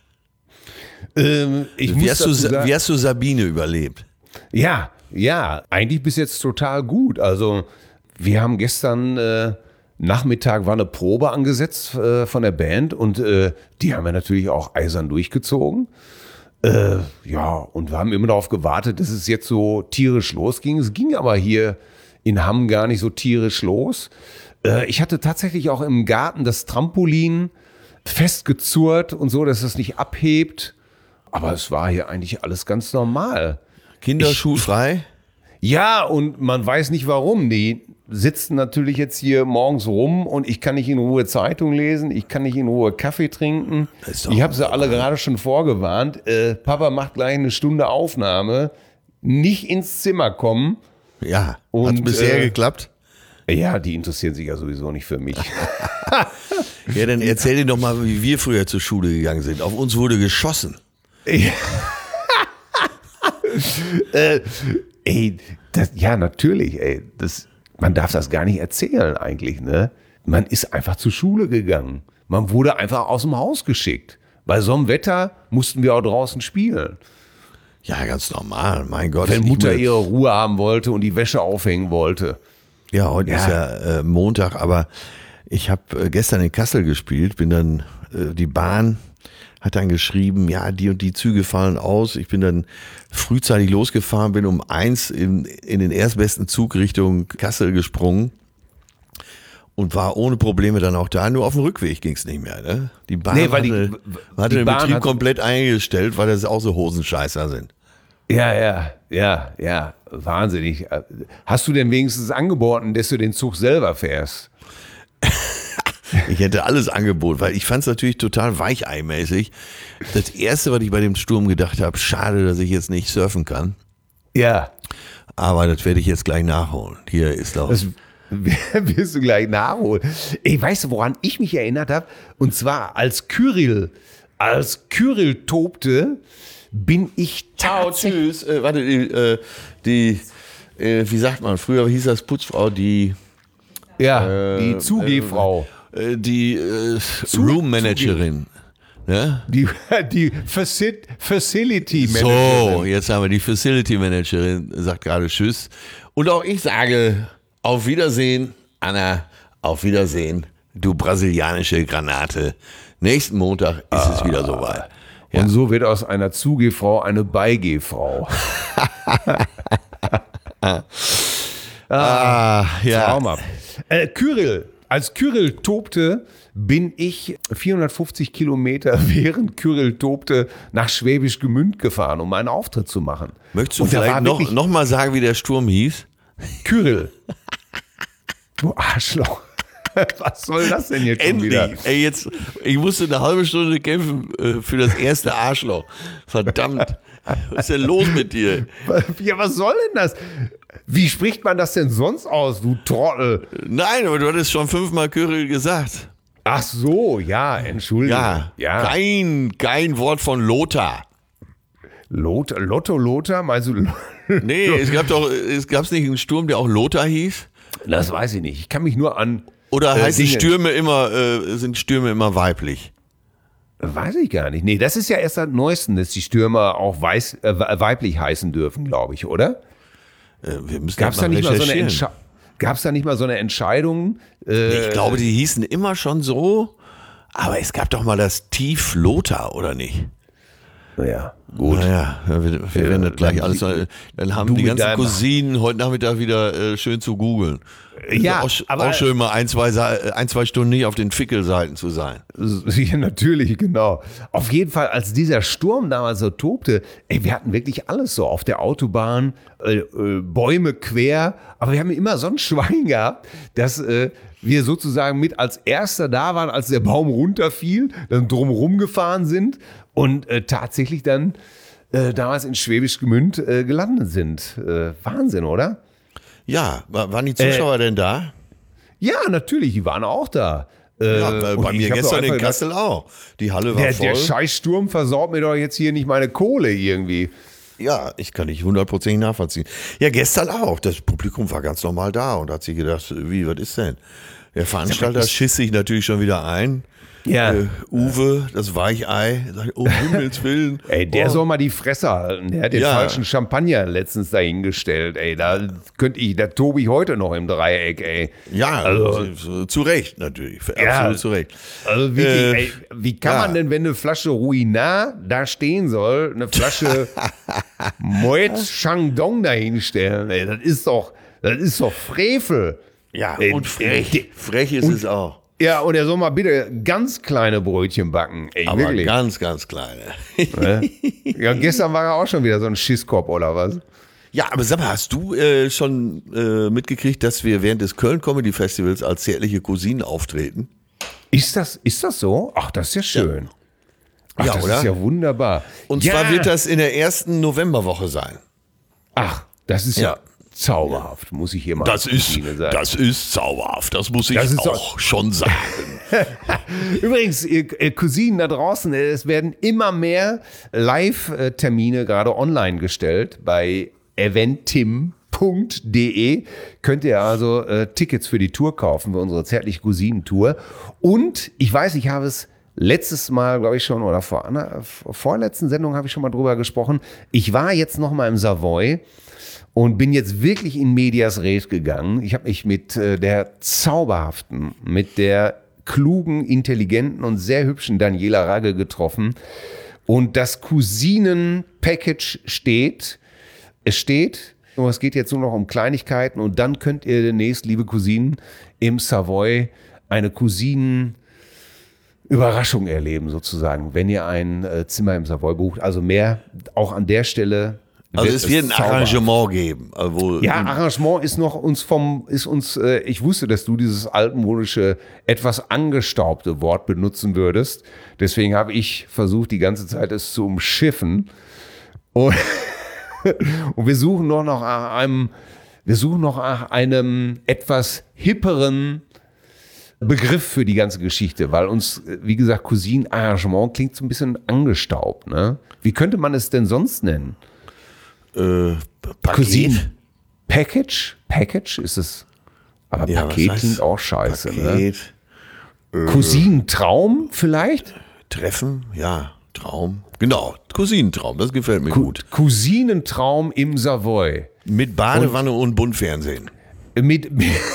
Ähm, ich Wie muss hast, du, dazu Sa- sagen, wie hast du Sabine überlebt? ja, ja, eigentlich bis jetzt total gut. Also wir haben gestern äh, Nachmittag war eine Probe angesetzt äh, von der Band und äh, die haben wir natürlich auch eisern durchgezogen. Äh, ja, und wir haben immer darauf gewartet, dass es jetzt so tierisch losging. Es ging aber hier in Hamm gar nicht so tierisch los. Äh, ich hatte tatsächlich auch im Garten das Trampolin festgezurrt und so, dass es nicht abhebt. Aber es war hier eigentlich alles ganz normal. Kinder schulfrei? Ja, und man weiß nicht warum. Die sitzen natürlich jetzt hier morgens rum und ich kann nicht in Ruhe Zeitung lesen, ich kann nicht in Ruhe Kaffee trinken. Ich habe sie alle gerade schon vorgewarnt. Äh, Papa macht gleich eine Stunde Aufnahme. Nicht ins Zimmer kommen. Ja, und, hat bisher äh, geklappt? Ja, die interessieren sich ja sowieso nicht für mich. Ja, dann erzähl dir doch mal, wie wir früher zur Schule gegangen sind. Auf uns wurde geschossen. Ja. äh, ey, das, ja, natürlich, ey. Das, man darf das gar nicht erzählen eigentlich, ne? Man ist einfach zur Schule gegangen. Man wurde einfach aus dem Haus geschickt. Bei so einem Wetter mussten wir auch draußen spielen. Ja, ganz normal, mein Gott. Wenn Mutter ich, ihre Ruhe haben wollte und die Wäsche aufhängen wollte. Ja, heute Ja. ist ja äh, Montag, aber ich habe äh, gestern in Kassel gespielt, bin dann, äh, die Bahn hat dann geschrieben, ja, die und die Züge fallen aus. Ich bin dann frühzeitig losgefahren, bin um eins in, in den erstbesten Zug Richtung Kassel gesprungen und war ohne Probleme dann auch da. Nur auf dem Rückweg ging es nicht mehr. Ne? Die Bahn Nee, weil die- hatte, hatte die den Bahn Betrieb hat- komplett eingestellt, weil das auch so Hosenscheißer sind. Ja, ja, ja, ja, wahnsinnig. Hast du denn wenigstens angeboten, dass du den Zug selber fährst? Ich hätte alles angeboten, weil ich fand es natürlich total weicheimäßig. Das Erste, was ich bei dem Sturm gedacht habe, schade, dass ich jetzt nicht surfen kann. Ja, Aber das werde ich jetzt gleich nachholen. Hier ist doch. das wirst du gleich nachholen. Ey, weißt du, woran ich mich erinnert habe? Und zwar als Kyrill, als Kyrill tobte, bin ich Ciao, tatsächlich... tschüss. Äh, warte, die, äh, die äh, wie sagt man, früher hieß das Putzfrau, die, Ja, die Zugehfrau. äh, die äh, Room-Managerin. Ne? Die, die Faci- Facility So, Managerin. jetzt haben wir die Facility Managerin, sagt gerade Tschüss. Und auch ich sage auf Wiedersehen, Anna, auf Wiedersehen, du brasilianische Granate. Nächsten Montag ist Ah. es wieder soweit. Und so wird aus einer Zugehfrau eine Beigehfrau. Ah, ja. Traumhaft. Äh, Kyrill, als Kyrill tobte, bin ich vierhundertfünfzig Kilometer während Kyrill tobte nach Schwäbisch Gmünd gefahren, um einen Auftritt zu machen. Möchtest du Und da war vielleicht noch, wirklich noch mal sagen, wie der Sturm hieß? Kyrill. Du Arschloch. Was soll das denn jetzt schon Endlich. wieder? Ey, jetzt, ich musste eine halbe Stunde kämpfen äh, für das erste Arschloch. Verdammt. Was ist denn los mit dir? Ja, was soll denn das? Wie spricht man das denn sonst aus, du Trottel? Nein, aber du hattest schon fünfmal Kyrill gesagt. Ach so, ja, entschuldige. Ja, ja. Kein, kein Wort von Lothar. Lot, Lotto Lothar, meinst du? Nee, es gab doch, es gab's nicht einen Sturm, der auch Lothar hieß? Das weiß ich nicht. Ich kann mich nur an. Oder Äh, heißen Dinge- Stürme immer, äh, sind Stürme immer weiblich? Weiß ich gar nicht. Nee, das ist ja erst seit Neuesten, dass die Stürmer auch weiß, äh, weiblich heißen dürfen, glaube ich, oder? Äh, wir müssen Gab es das da, nicht mal so eine recherchieren. Entsche- Gab's da nicht mal so eine Entscheidung? Äh, Ich glaube, die hießen immer schon so, aber es gab doch mal das Tief Lothar, oder nicht? ja, gut. Naja, wir, wir werden das gleich dann- alles mal, dann haben du die mit ganzen deinem- Cousinen heute Nachmittag wieder äh, schön zu googeln. Ja, auch, sch- aber- auch schön mal ein zwei, Sa- ein, zwei Stunden nicht auf den Fickelseiten zu sein. Ja, natürlich, genau. Auf jeden Fall, als dieser Sturm damals so tobte, ey, wir hatten wirklich alles so auf der Autobahn, äh, äh, Bäume quer, aber wir haben immer so ein Schwein gehabt, dass äh, wir sozusagen mit als Erster da waren, als der Baum runterfiel, dann drumherum gefahren sind und äh, tatsächlich dann äh, damals in Schwäbisch Gmünd äh, gelandet sind. Äh, Wahnsinn, oder? Ja, wa- waren die Zuschauer denn da? Ja, natürlich, die waren auch da. Äh, Ja, bei, und bei ich mir hab gestern doch in einfach Kassel auch. Die Halle war Der, voll. der Scheißsturm versaut mir doch jetzt hier nicht meine Kohle irgendwie. Ja, ich kann nicht hundertprozentig nachvollziehen. Ja, gestern auch. Das Publikum war ganz normal da und hat sich gedacht, wie, was ist denn? Der Veranstalter schiss sich natürlich schon wieder ein. Ja. Äh, Uwe, das Weichei, sagt, um Himmels Willen. Ey, der Oh. soll mal die Fresse halten. Der hat den Ja. falschen Champagner letztens dahingestellt. Ey, da könnte ich, da tobe ich heute noch im Dreieck, ey. Ja, Also- zu, zu Recht natürlich. Ja. Absolut zu Recht. Also wirklich, Äh, ey, wie kann ja. man denn, wenn eine Flasche Ruinar da stehen soll, eine Flasche Moet Shandong dahinstellen? Ey, das ist doch, das ist doch Frevel. Ja, Ey, und frech. ey, Frech ist es auch. Ja, und er soll mal bitte ganz kleine Brötchen backen. Ey, Aber wirklich. ganz, ganz kleine. Ne? Ja, gestern war er auch schon wieder so ein Schisskopf oder was? Ja, aber sag mal, hast du äh, schon äh, mitgekriegt, dass wir während des Köln Comedy Festivals als zärtliche Cousinen auftreten? Ist das, ist das so? Ach, das ist ja schön. Ach, Ja, das oder? ist ja wunderbar. Und ja. zwar wird das in der ersten Novemberwoche sein. Ach, das ist ja, Ja. zauberhaft, muss ich hier mal Das als ist, Cousine sagen. das ist zauberhaft, das muss ich Das ist auch schon sagen. Übrigens, ihr äh, Cousinen da draußen, äh, es werden immer mehr Live-Termine gerade online gestellt bei eventim punkt de. Könnt ihr also äh, Tickets für die Tour kaufen, für unsere zärtliche Cousinen-Tour. Und ich weiß, ich habe es letztes Mal, glaube ich schon, oder vor einer vorletzten Sendung habe ich schon mal drüber gesprochen. Ich war jetzt noch mal im Savoy und bin jetzt wirklich in medias res gegangen. Ich habe mich mit äh, der zauberhaften, mit der klugen, intelligenten und sehr hübschen Daniela Ragge getroffen. Und das Cousinen-Package steht. Es steht, nur es geht jetzt nur noch um Kleinigkeiten. Und dann könnt ihr demnächst, liebe Cousinen, im Savoy eine Cousinen-Überraschung erleben, sozusagen, wenn ihr ein äh, Zimmer im Savoy bucht. Also mehr auch an der Stelle. Also es wird ein zauberhaft. Arrangement geben. Wo Ja, Arrangement ist noch uns vom, ist uns, äh, ich wusste, dass du dieses altmodische, etwas angestaubte Wort benutzen würdest. Deswegen habe ich versucht, die ganze Zeit es zu umschiffen. Und, und wir suchen noch nach einem, wir suchen noch nach einem etwas hipperen Begriff für die ganze Geschichte, weil uns, wie gesagt, Cousin-Arrangement klingt so ein bisschen angestaubt, ne? Wie könnte man es denn sonst nennen? Äh, Paket? Cousin Package? Package ist es. Aber Ja, was Paket heißt klingt auch scheiße. Paket, Ne? Cousinentraum vielleicht? Treffen, ja, Traum. Genau, Cousinentraum, das gefällt mir gut. Cousinentraum im Savoy. Mit Badewanne und, und Buntfernsehen. Mit.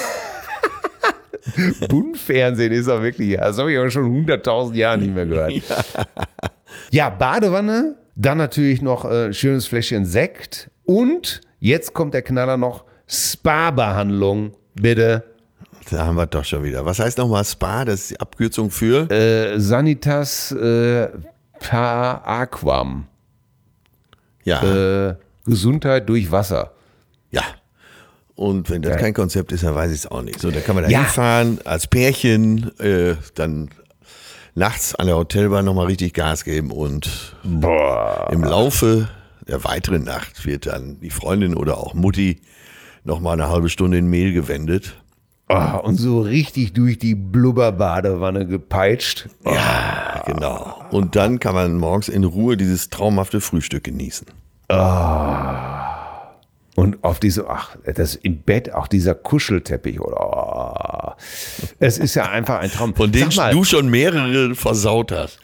Buntfernsehen ist auch wirklich, ja, das habe ich aber schon hunderttausend Jahre nicht mehr gehört. Ja, ja, Badewanne, dann natürlich noch ein äh, schönes Fläschchen Sekt und jetzt kommt der Knaller noch, Spa-Behandlung, bitte. Da haben wir doch schon wieder. Was heißt nochmal Spa? Das ist die Abkürzung für? Äh, Sanitas äh, per Aquam. Ja. Äh, Gesundheit durch Wasser. Ja. Und wenn das Ja. kein Konzept ist, dann weiß ich es auch nicht. So, da kann man da Ja. hinfahren als Pärchen, äh, dann nachts an der Hotelbar nochmal richtig Gas geben und Boah. im Laufe der weiteren Nacht wird dann die Freundin oder auch Mutti nochmal eine halbe Stunde in Mehl gewendet. Oh, und so richtig durch die Blubberbadewanne gepeitscht. Oh. Ja, genau. Und dann kann man morgens in Ruhe dieses traumhafte Frühstück genießen. Und auf diese, ach, das im Bett, auch dieser Kuschelteppich, oder? Oh. Es ist ja einfach ein Traum. Von denen Sag mal, du schon mehrere versaut hast.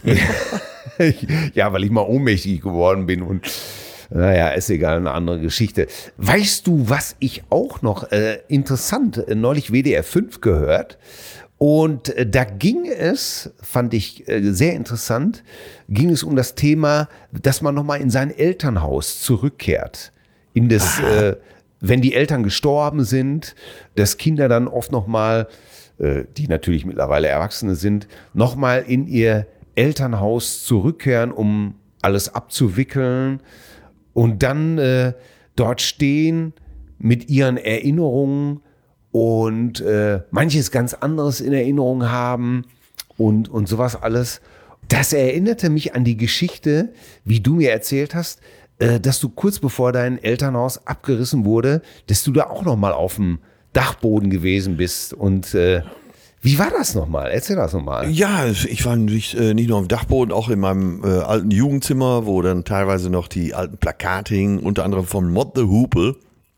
ja, weil ich mal ohnmächtig geworden bin und naja, ist egal, eine andere Geschichte. Weißt du, was ich auch noch äh, interessant, äh, neulich W D R fünf gehört und äh, da ging es, fand ich äh, sehr interessant, ging es um das Thema, dass man nochmal in sein Elternhaus zurückkehrt. In das, äh, wenn die Eltern gestorben sind, dass Kinder dann oft nochmal, äh, die natürlich mittlerweile Erwachsene sind, nochmal in ihr Elternhaus zurückkehren, um alles abzuwickeln. Und dann äh, dort stehen mit ihren Erinnerungen und äh, manches ganz anderes in Erinnerung haben und, und sowas alles. Das erinnerte mich an die Geschichte, wie du mir erzählt hast, äh, dass du kurz bevor dein Elternhaus abgerissen wurde, dass du da auch noch mal auf dem Dachboden gewesen bist. Und äh, wie war das nochmal? Erzähl das nochmal. Ja, ich war nicht, äh, nicht nur am Dachboden, auch in meinem äh, alten Jugendzimmer, wo dann teilweise noch die alten Plakate hingen, unter anderem von Mott the Hoople.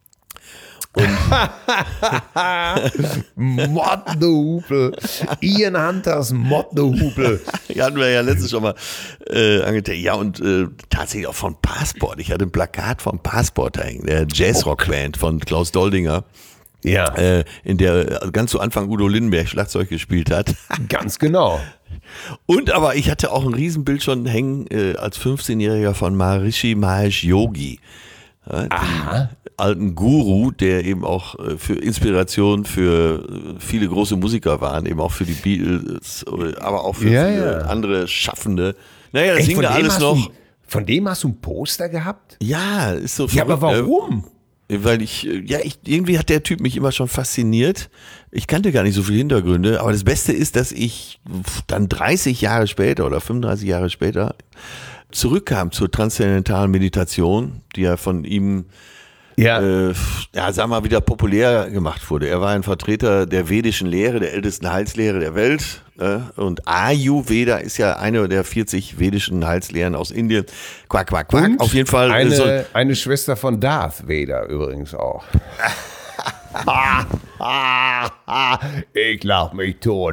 Mott the Hoople. Ian Hunters Mott the Hoople. Die hatten wir ja letztens schon mal äh, angetan. Ja, und äh, tatsächlich auch von Passport. Ich hatte ein Plakat von Passport da hängen, der Jazzrock-Band von Klaus Doldinger. Ja, Äh, in der äh, ganz zu Anfang Udo Lindenberg Schlagzeug gespielt hat. ganz genau. Und aber ich hatte auch ein Riesenbild schon hängen äh, als fünfzehnjähriger von Maharishi Mahesh Yogi. Ja, Aha. alten Guru, der eben auch äh, für Inspiration für äh, viele große Musiker waren, eben auch für die Beatles, äh, aber auch für Ja, viele ja. andere Schaffende. Naja, das Echt, hing von da dem alles hast noch. Du, Von dem hast du ein Poster gehabt? Ja, ist so Ja, aber verrückt, ne? warum? Weil ich, ja, ich, irgendwie hat der Typ mich immer schon fasziniert. Ich kannte gar nicht so viele Hintergründe, aber das Beste ist, dass ich dann dreißig Jahre später oder fünfunddreißig Jahre später zurückkam zur transzendentalen Meditation, die ja von ihm, Ja. äh, ja, sag mal, wieder populär gemacht wurde. Er war ein Vertreter der vedischen Lehre, der ältesten Heilslehre der Welt. Äh, und Ayurveda ist ja eine der vierzig vedischen Heilslehren aus Indien. Quack, quack, quack. Und Auf jeden Fall. Eine, so, eine Schwester von Darth Vader übrigens auch. Ich lach mich tot.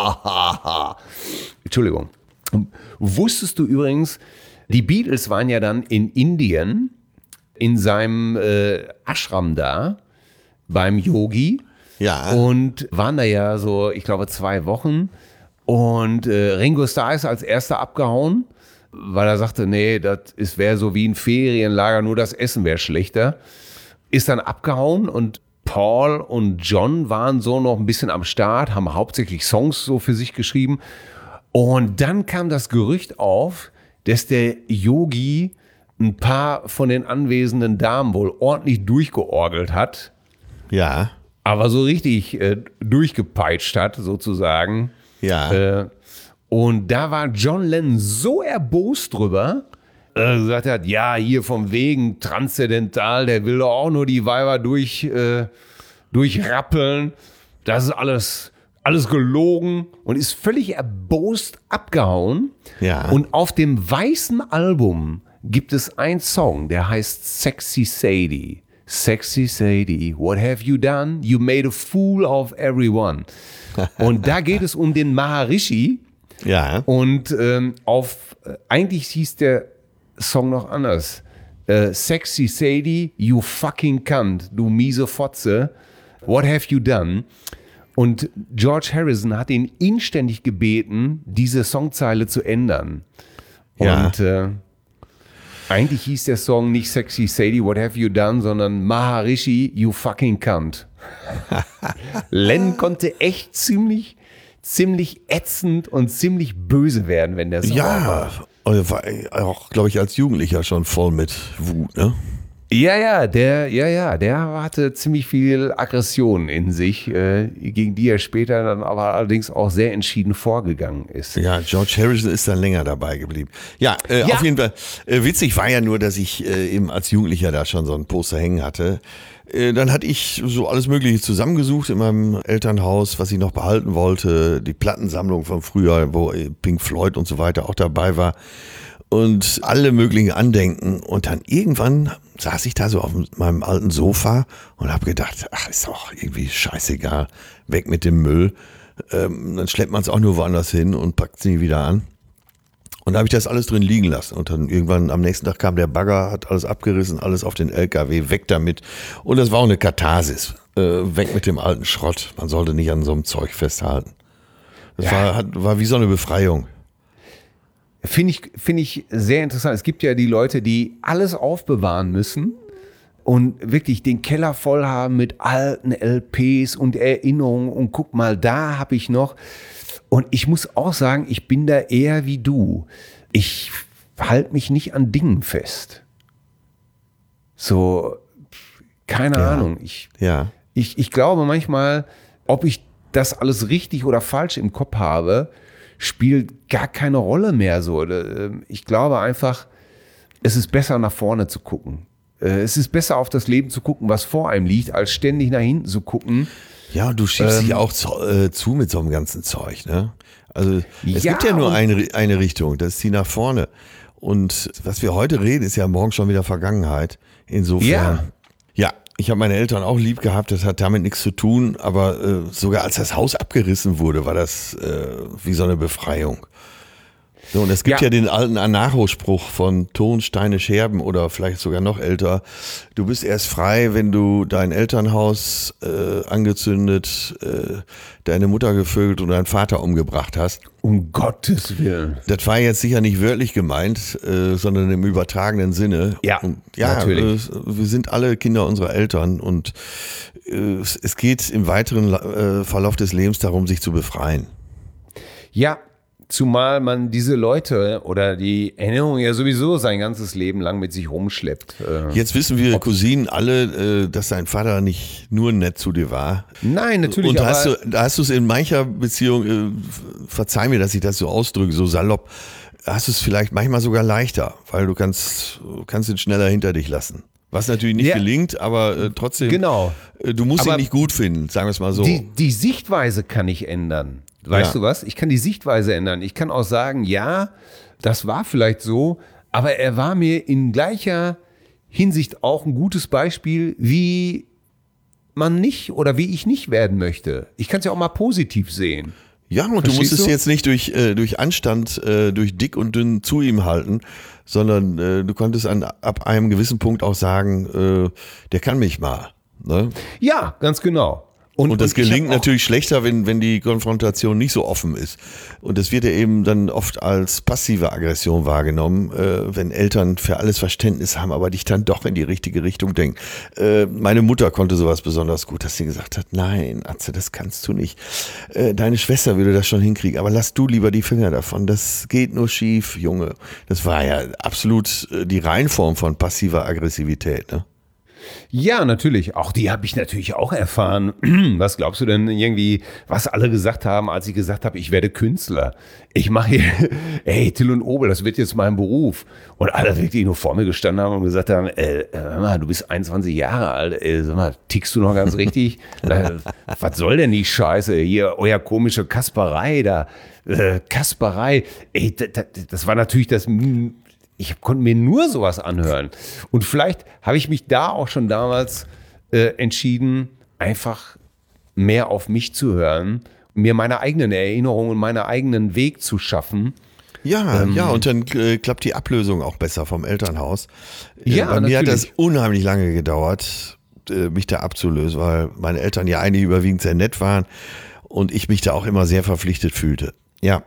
Entschuldigung. Wusstest du übrigens, die Beatles waren ja dann in Indien in seinem äh, Ashram da beim Yogi ja. und waren da ja so, ich glaube, zwei Wochen. Und äh, Ringo Starr ist als erster abgehauen, weil er sagte, nee, das wäre so wie ein Ferienlager, nur das Essen wäre schlechter. Ist dann abgehauen und Paul und John waren so noch ein bisschen am Start, haben hauptsächlich Songs so für sich geschrieben. Und dann kam das Gerücht auf, dass der Yogi ein paar von den anwesenden Damen wohl ordentlich durchgeorgelt hat. Ja. Aber so richtig äh, durchgepeitscht hat, sozusagen. Ja. Äh, und da war John Lennon so erbost drüber, dass er gesagt hat, ja, hier vom wegen transzendental, der will doch auch nur die Weiber durch, äh, durchrappeln. Das ist alles, alles gelogen und ist völlig erbost abgehauen. Ja. Und auf dem weißen Album gibt es einen Song, der heißt Sexy Sadie. Sexy Sadie, what have you done? You made a fool of everyone. Und da geht es um den Maharishi. Ja. Und ähm, auf, äh, eigentlich hieß der Song noch anders. Äh, Sexy Sadie, you fucking cunt, du miese Fotze. What have you done? Und George Harrison hat ihn inständig gebeten, diese Songzeile zu ändern. Ja. Und äh, eigentlich hieß der Song nicht Sexy Sadie, what have you done, sondern Maharishi, you fucking cunt. Len konnte echt ziemlich, ziemlich ätzend und ziemlich böse werden, wenn der Song Ja, war. und er war auch, glaube ich, als Jugendlicher schon voll mit Wut, ne? Ja, ja, der, ja, ja, der hatte ziemlich viel Aggression in sich, äh, gegen die er später dann aber allerdings auch sehr entschieden vorgegangen ist. Ja, George Harrison ist dann länger dabei geblieben. Ja, äh, Ja. auf jeden Fall. Äh, witzig war ja nur, dass ich äh, eben als Jugendlicher da schon so ein Poster hängen hatte. Äh, dann hatte ich so alles Mögliche zusammengesucht in meinem Elternhaus, was ich noch behalten wollte. Die Plattensammlung von früher, wo äh, Pink Floyd und so weiter auch dabei war. Und alle möglichen Andenken. Und dann irgendwann saß ich da so auf meinem alten Sofa und habe gedacht, ach, ist doch irgendwie scheißegal, weg mit dem Müll. Ähm, dann schleppt man es auch nur woanders hin und packt es nie wieder an. Und da habe ich das alles drin liegen lassen. Und dann irgendwann am nächsten Tag kam der Bagger, hat alles abgerissen, alles auf den L K W, weg damit. Und das war auch eine Katharsis. Äh, weg mit dem alten Schrott. Man sollte nicht an so einem Zeug festhalten. Das Ja. war, hat, war wie so eine Befreiung. Finde ich, finde ich sehr interessant. Es gibt ja die Leute, die alles aufbewahren müssen und wirklich den Keller voll haben mit alten L Ps und Erinnerungen und guck mal, da habe ich noch. Und ich muss auch sagen, ich bin da eher wie du. Ich halte mich nicht an Dingen fest. So, keine Ja. Ahnung. Ich, Ja. ich, ich glaube manchmal, ob ich das alles richtig oder falsch im Kopf habe, spielt gar keine Rolle mehr so. Ich glaube einfach, es ist besser nach vorne zu gucken. Es ist besser auf das Leben zu gucken, was vor einem liegt, als ständig nach hinten zu gucken. Ja, und du schiebst Ähm, dich auch zu, äh, zu mit so einem ganzen Zeug, ne? Also es Ja, gibt ja nur und- eine, eine Richtung, das ist die nach vorne. Und was wir heute reden, ist ja morgen schon wieder Vergangenheit. Insofern. Ja. Ja, ich habe meine Eltern auch lieb gehabt, das hat damit nichts zu tun, aber äh, sogar als das Haus abgerissen wurde, war das äh, wie so eine Befreiung. So, und es gibt ja, Ja. den alten Anarcho-Spruch von Ton, Steine, Scherben oder vielleicht sogar noch älter. Du bist erst frei, wenn du dein Elternhaus äh, angezündet, äh, deine Mutter gevögelt und deinen Vater umgebracht hast. Um Gottes Willen. Das war jetzt sicher nicht wörtlich gemeint, äh, sondern im übertragenen Sinne. Ja, und, ja natürlich. Äh, wir sind alle Kinder unserer Eltern und äh, es es geht im weiteren äh, Verlauf des Lebens darum, sich zu befreien. Ja, Zumal man diese Leute oder die Erinnerung ja sowieso sein ganzes Leben lang mit sich rumschleppt. Jetzt wissen wir Cousinen alle, dass dein Vater nicht nur nett zu dir war. Nein, natürlich. Und aber hast du, da hast du es in mancher Beziehung, verzeih mir, dass ich das so ausdrücke, so salopp, hast du es vielleicht manchmal sogar leichter, weil du kannst, kannst ihn schneller hinter dich lassen. Was natürlich nicht ja, gelingt, aber äh, trotzdem, genau. äh, du musst aber ihn nicht gut finden, sagen wir es mal so. Die, die Sichtweise kann ich ändern. Weißt ja. du was? Ich kann die Sichtweise ändern. Ich kann auch sagen, ja, das war vielleicht so, aber er war mir in gleicher Hinsicht auch ein gutes Beispiel, wie man nicht oder wie ich nicht werden möchte. Ich kann es ja auch mal positiv sehen. Ja, und Verstehst du musst es du? jetzt nicht durch, äh, durch Anstand, äh, durch dick und dünn zu ihm halten, sondern äh, du konntest an, ab einem gewissen Punkt auch sagen, äh, der kann mich mal. Ne? Ja, ganz genau. Und, und das und ich gelingt hab auch- natürlich schlechter, wenn, wenn die Konfrontation nicht so offen ist. Und das wird ja eben dann oft als passive Aggression wahrgenommen, äh, wenn Eltern für alles Verständnis haben, aber dich dann doch in die richtige Richtung denken. Äh, meine Mutter konnte sowas besonders gut, dass sie gesagt hat, nein, Atze, das kannst du nicht. Äh, deine Schwester würde das schon hinkriegen, aber lass du lieber die Finger davon. Das geht nur schief, Junge. Das war ja absolut äh, die Reinform von passiver Aggressivität, ne? Ja, natürlich. Auch die habe ich natürlich auch erfahren. Was glaubst du denn irgendwie, was alle gesagt haben, als ich gesagt habe, ich werde Künstler? Ich mache hier, ey, Till und Obel, das wird jetzt mein Beruf. Und alle wirklich nur vor mir gestanden haben und gesagt haben, äh, hör mal, du bist einundzwanzig Jahre alt, ey, sag mal, tickst du noch ganz richtig? äh, was soll denn die Scheiße? Hier, euer komische Kasperei da. Äh, Kasperei. Ey, das, das war natürlich das... Ich konnte mir nur sowas anhören. Und vielleicht habe ich mich da auch schon damals äh, entschieden, einfach mehr auf mich zu hören, mir meine eigenen Erinnerungen und meinen eigenen Weg zu schaffen. Ja, ähm, ja, und dann äh, klappt die Ablösung auch besser vom Elternhaus. Äh, Ja, Bei mir hat das natürlich. unheimlich lange gedauert, äh, mich da abzulösen, weil meine Eltern ja eigentlich überwiegend sehr nett waren und ich mich da auch immer sehr verpflichtet fühlte. Ja.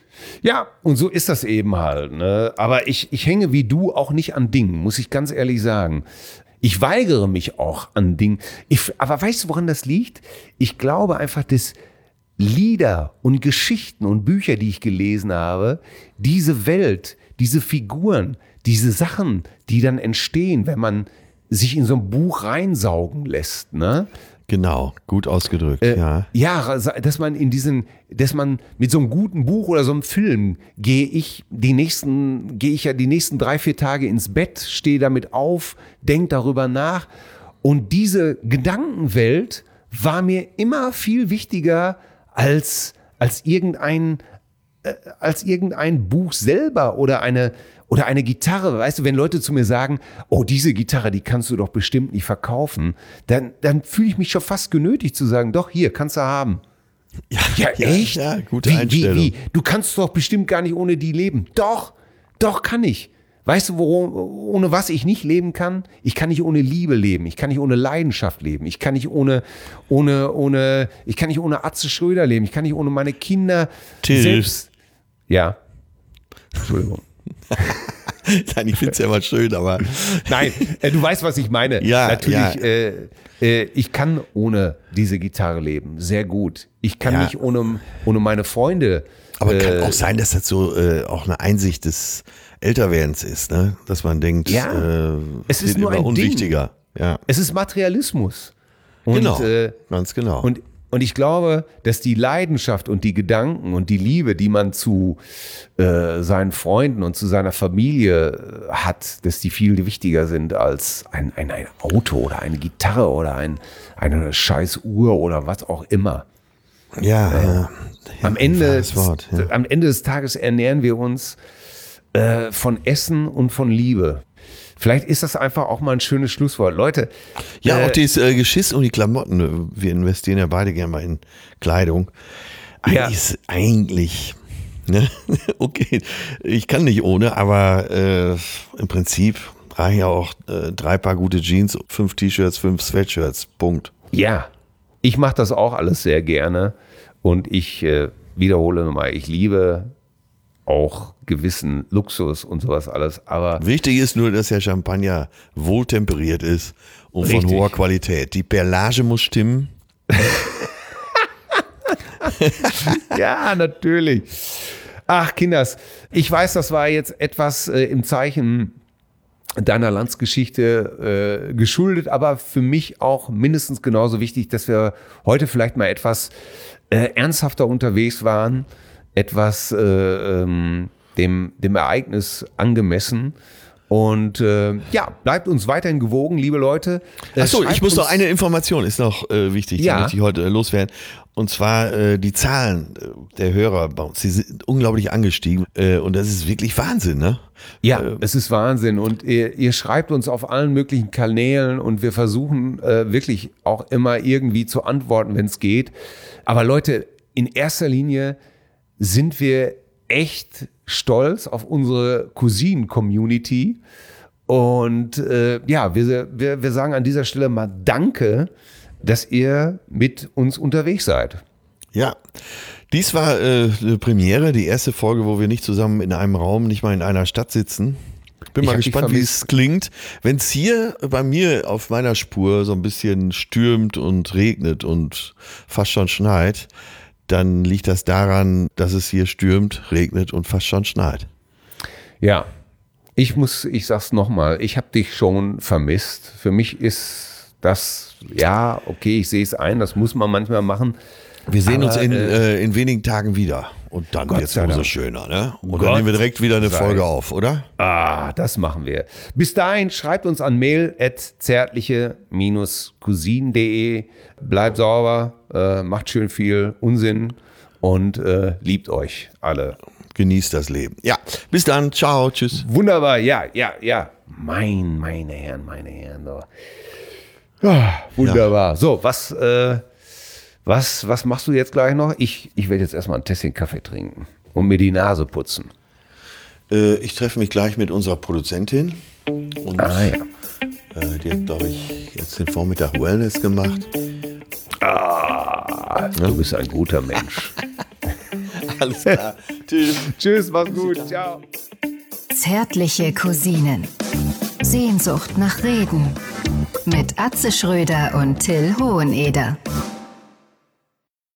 Ja, und so ist das eben halt. Ne? Aber ich, ich hänge wie du auch nicht an Dingen, muss ich ganz ehrlich sagen. Ich weigere mich auch an Dingen. Ich, aber weißt du, woran das liegt? Ich glaube einfach, dass Lieder und Geschichten und Bücher, die ich gelesen habe, diese Welt, diese Figuren, diese Sachen, die dann entstehen, wenn man sich in so ein Buch reinsaugen lässt, ne? Genau, gut ausgedrückt, Äh, ja. Ja, dass man in diesen, dass man mit so einem guten Buch oder so einem Film gehe ich die nächsten, gehe ich ja die nächsten drei, vier Tage ins Bett, stehe damit auf, denke darüber nach. Und diese Gedankenwelt war mir immer viel wichtiger als, als irgendein, äh, als irgendein Buch selber oder eine, oder eine Gitarre. Weißt du, wenn Leute zu mir sagen, oh, diese Gitarre, die kannst du doch bestimmt nicht verkaufen, dann, dann fühle ich mich schon fast genötigt zu sagen, doch, hier, kannst du haben. Ja, Ja, echt? Ja, gute wie, Einstellung. Wie, wie? Du kannst doch bestimmt gar nicht ohne die leben. Doch, doch kann ich. Weißt du, worum, ohne was ich nicht leben kann? Ich kann nicht ohne Liebe leben. Ich kann nicht ohne Leidenschaft leben. Ich kann nicht ohne, ohne, ohne, ich kann nicht ohne Atze Schröder leben. Ich kann nicht ohne meine Kinder Till. selbst. Ja. Entschuldigung. Nein, ich finde es ja mal schön, aber Nein, äh, du weißt, was ich meine. Ja, Natürlich, ja. Äh, äh, ich kann ohne diese Gitarre leben. Sehr gut. Ich kann Ja. nicht ohne, ohne meine Freunde. Aber äh, kann auch sein, dass das so äh, auch eine Einsicht des Älterwerdens ist, ne? Dass man denkt, Ja, äh, es ist wird nur immer ein Ding. unwichtiger. Ja, Es ist Materialismus. Und, genau, äh, ganz genau. und, und ich glaube, dass die Leidenschaft und die Gedanken und die Liebe, die man zu äh, seinen Freunden und zu seiner Familie äh, hat, dass die viel wichtiger sind als ein, ein, ein Auto oder eine Gitarre oder ein, eine scheiß Uhr oder was auch immer. ja, ja, ja. Am Ende, wahres Wort, ja. am Ende des Tages ernähren wir uns äh, von Essen und von Liebe. Vielleicht ist das einfach auch mal ein schönes Schlusswort. Leute, Ja, äh, auch dieses äh, Geschiss um die Klamotten. Wir investieren ja beide gerne mal in Kleidung. Eigentlich Ja. ist eigentlich, ne? Okay, ich kann nicht ohne, aber äh, im Prinzip reichen ja auch äh, drei Paar gute Jeans, fünf T-Shirts, fünf Sweatshirts. Punkt. ja, ich mache das auch alles sehr gerne und ich äh, wiederhole nochmal, ich liebe auch gewissen Luxus und sowas alles, aber Wichtig ist nur, dass der Champagner wohltemperiert ist und von Richtig. hoher Qualität. Die Perlage muss stimmen. ja, natürlich. Ach, Kinders, ich weiß, das war jetzt etwas äh, im Zeichen deiner Landsgeschichte äh, geschuldet, aber für mich auch mindestens genauso wichtig, dass wir heute vielleicht mal etwas äh, ernsthafter unterwegs waren, etwas äh, ähm, dem, dem Ereignis angemessen. Und äh, ja, bleibt uns weiterhin gewogen, liebe Leute. Äh, Achso, ich muss noch uns- eine Information, ist noch äh, wichtig, die Ja. möchte ich heute äh, loswerden. Und zwar äh, die Zahlen äh, der Hörer bei uns, die sind unglaublich angestiegen. Äh, und das ist wirklich Wahnsinn, ne? Ja, es ist Wahnsinn und ihr, ihr schreibt uns auf allen möglichen Kanälen und wir versuchen äh, wirklich auch immer irgendwie zu antworten, wenn es geht. Aber Leute, in erster Linie sind wir echt stolz auf unsere Cousinen-Community und äh, ja, wir, wir, wir sagen an dieser Stelle mal Danke, dass ihr mit uns unterwegs seid. Ja, dies war äh, eine Premiere, die erste Folge, wo wir nicht zusammen in einem Raum, nicht mal in einer Stadt sitzen. Bin Ich mal hab dich gespannt, wie vermisst. es klingt. Wenn es hier bei mir auf meiner Spur so ein bisschen stürmt und regnet und fast schon schneit, dann liegt das daran, dass es hier stürmt, regnet und fast schon schneit. Ja, ich muss, ich sag's nochmal, ich habe dich schon vermisst. Für mich ist das, ja, okay, ich sehe es ein, das muss man manchmal machen. Wir sehen Aber, uns in, äh, äh, in wenigen Tagen wieder. Und dann Gott wird's sei umso Dank. schöner, ne? Und Gott dann nehmen wir direkt wieder eine sei- Folge auf, oder? Ah, das machen wir. Bis dahin schreibt uns an mail at zärtliche cousinen punkt de. Bleibt sauber, äh, macht schön viel Unsinn und äh, liebt euch alle. Genießt das Leben. Ja, bis dann. Ciao. Tschüss. Wunderbar, ja, ja, ja. Mein, meine Herren, meine Herren. So. Ah, wunderbar. So, was, äh, was, was machst du jetzt gleich noch? Ich, ich werde jetzt erstmal ein Tässchen Kaffee trinken und mir die Nase putzen. Äh, ich treffe mich gleich mit unserer Produzentin. Und Ah ja. äh, die hat, glaube ich, jetzt den Vormittag Wellness gemacht. Ah, du bist ein guter Mensch. Alles klar. Tschüss. Tschüss, mach's gut. Ciao. Zärtliche Cousinen. Sehnsucht nach Reden. Mit Atze Schröder und Till Hoheneder.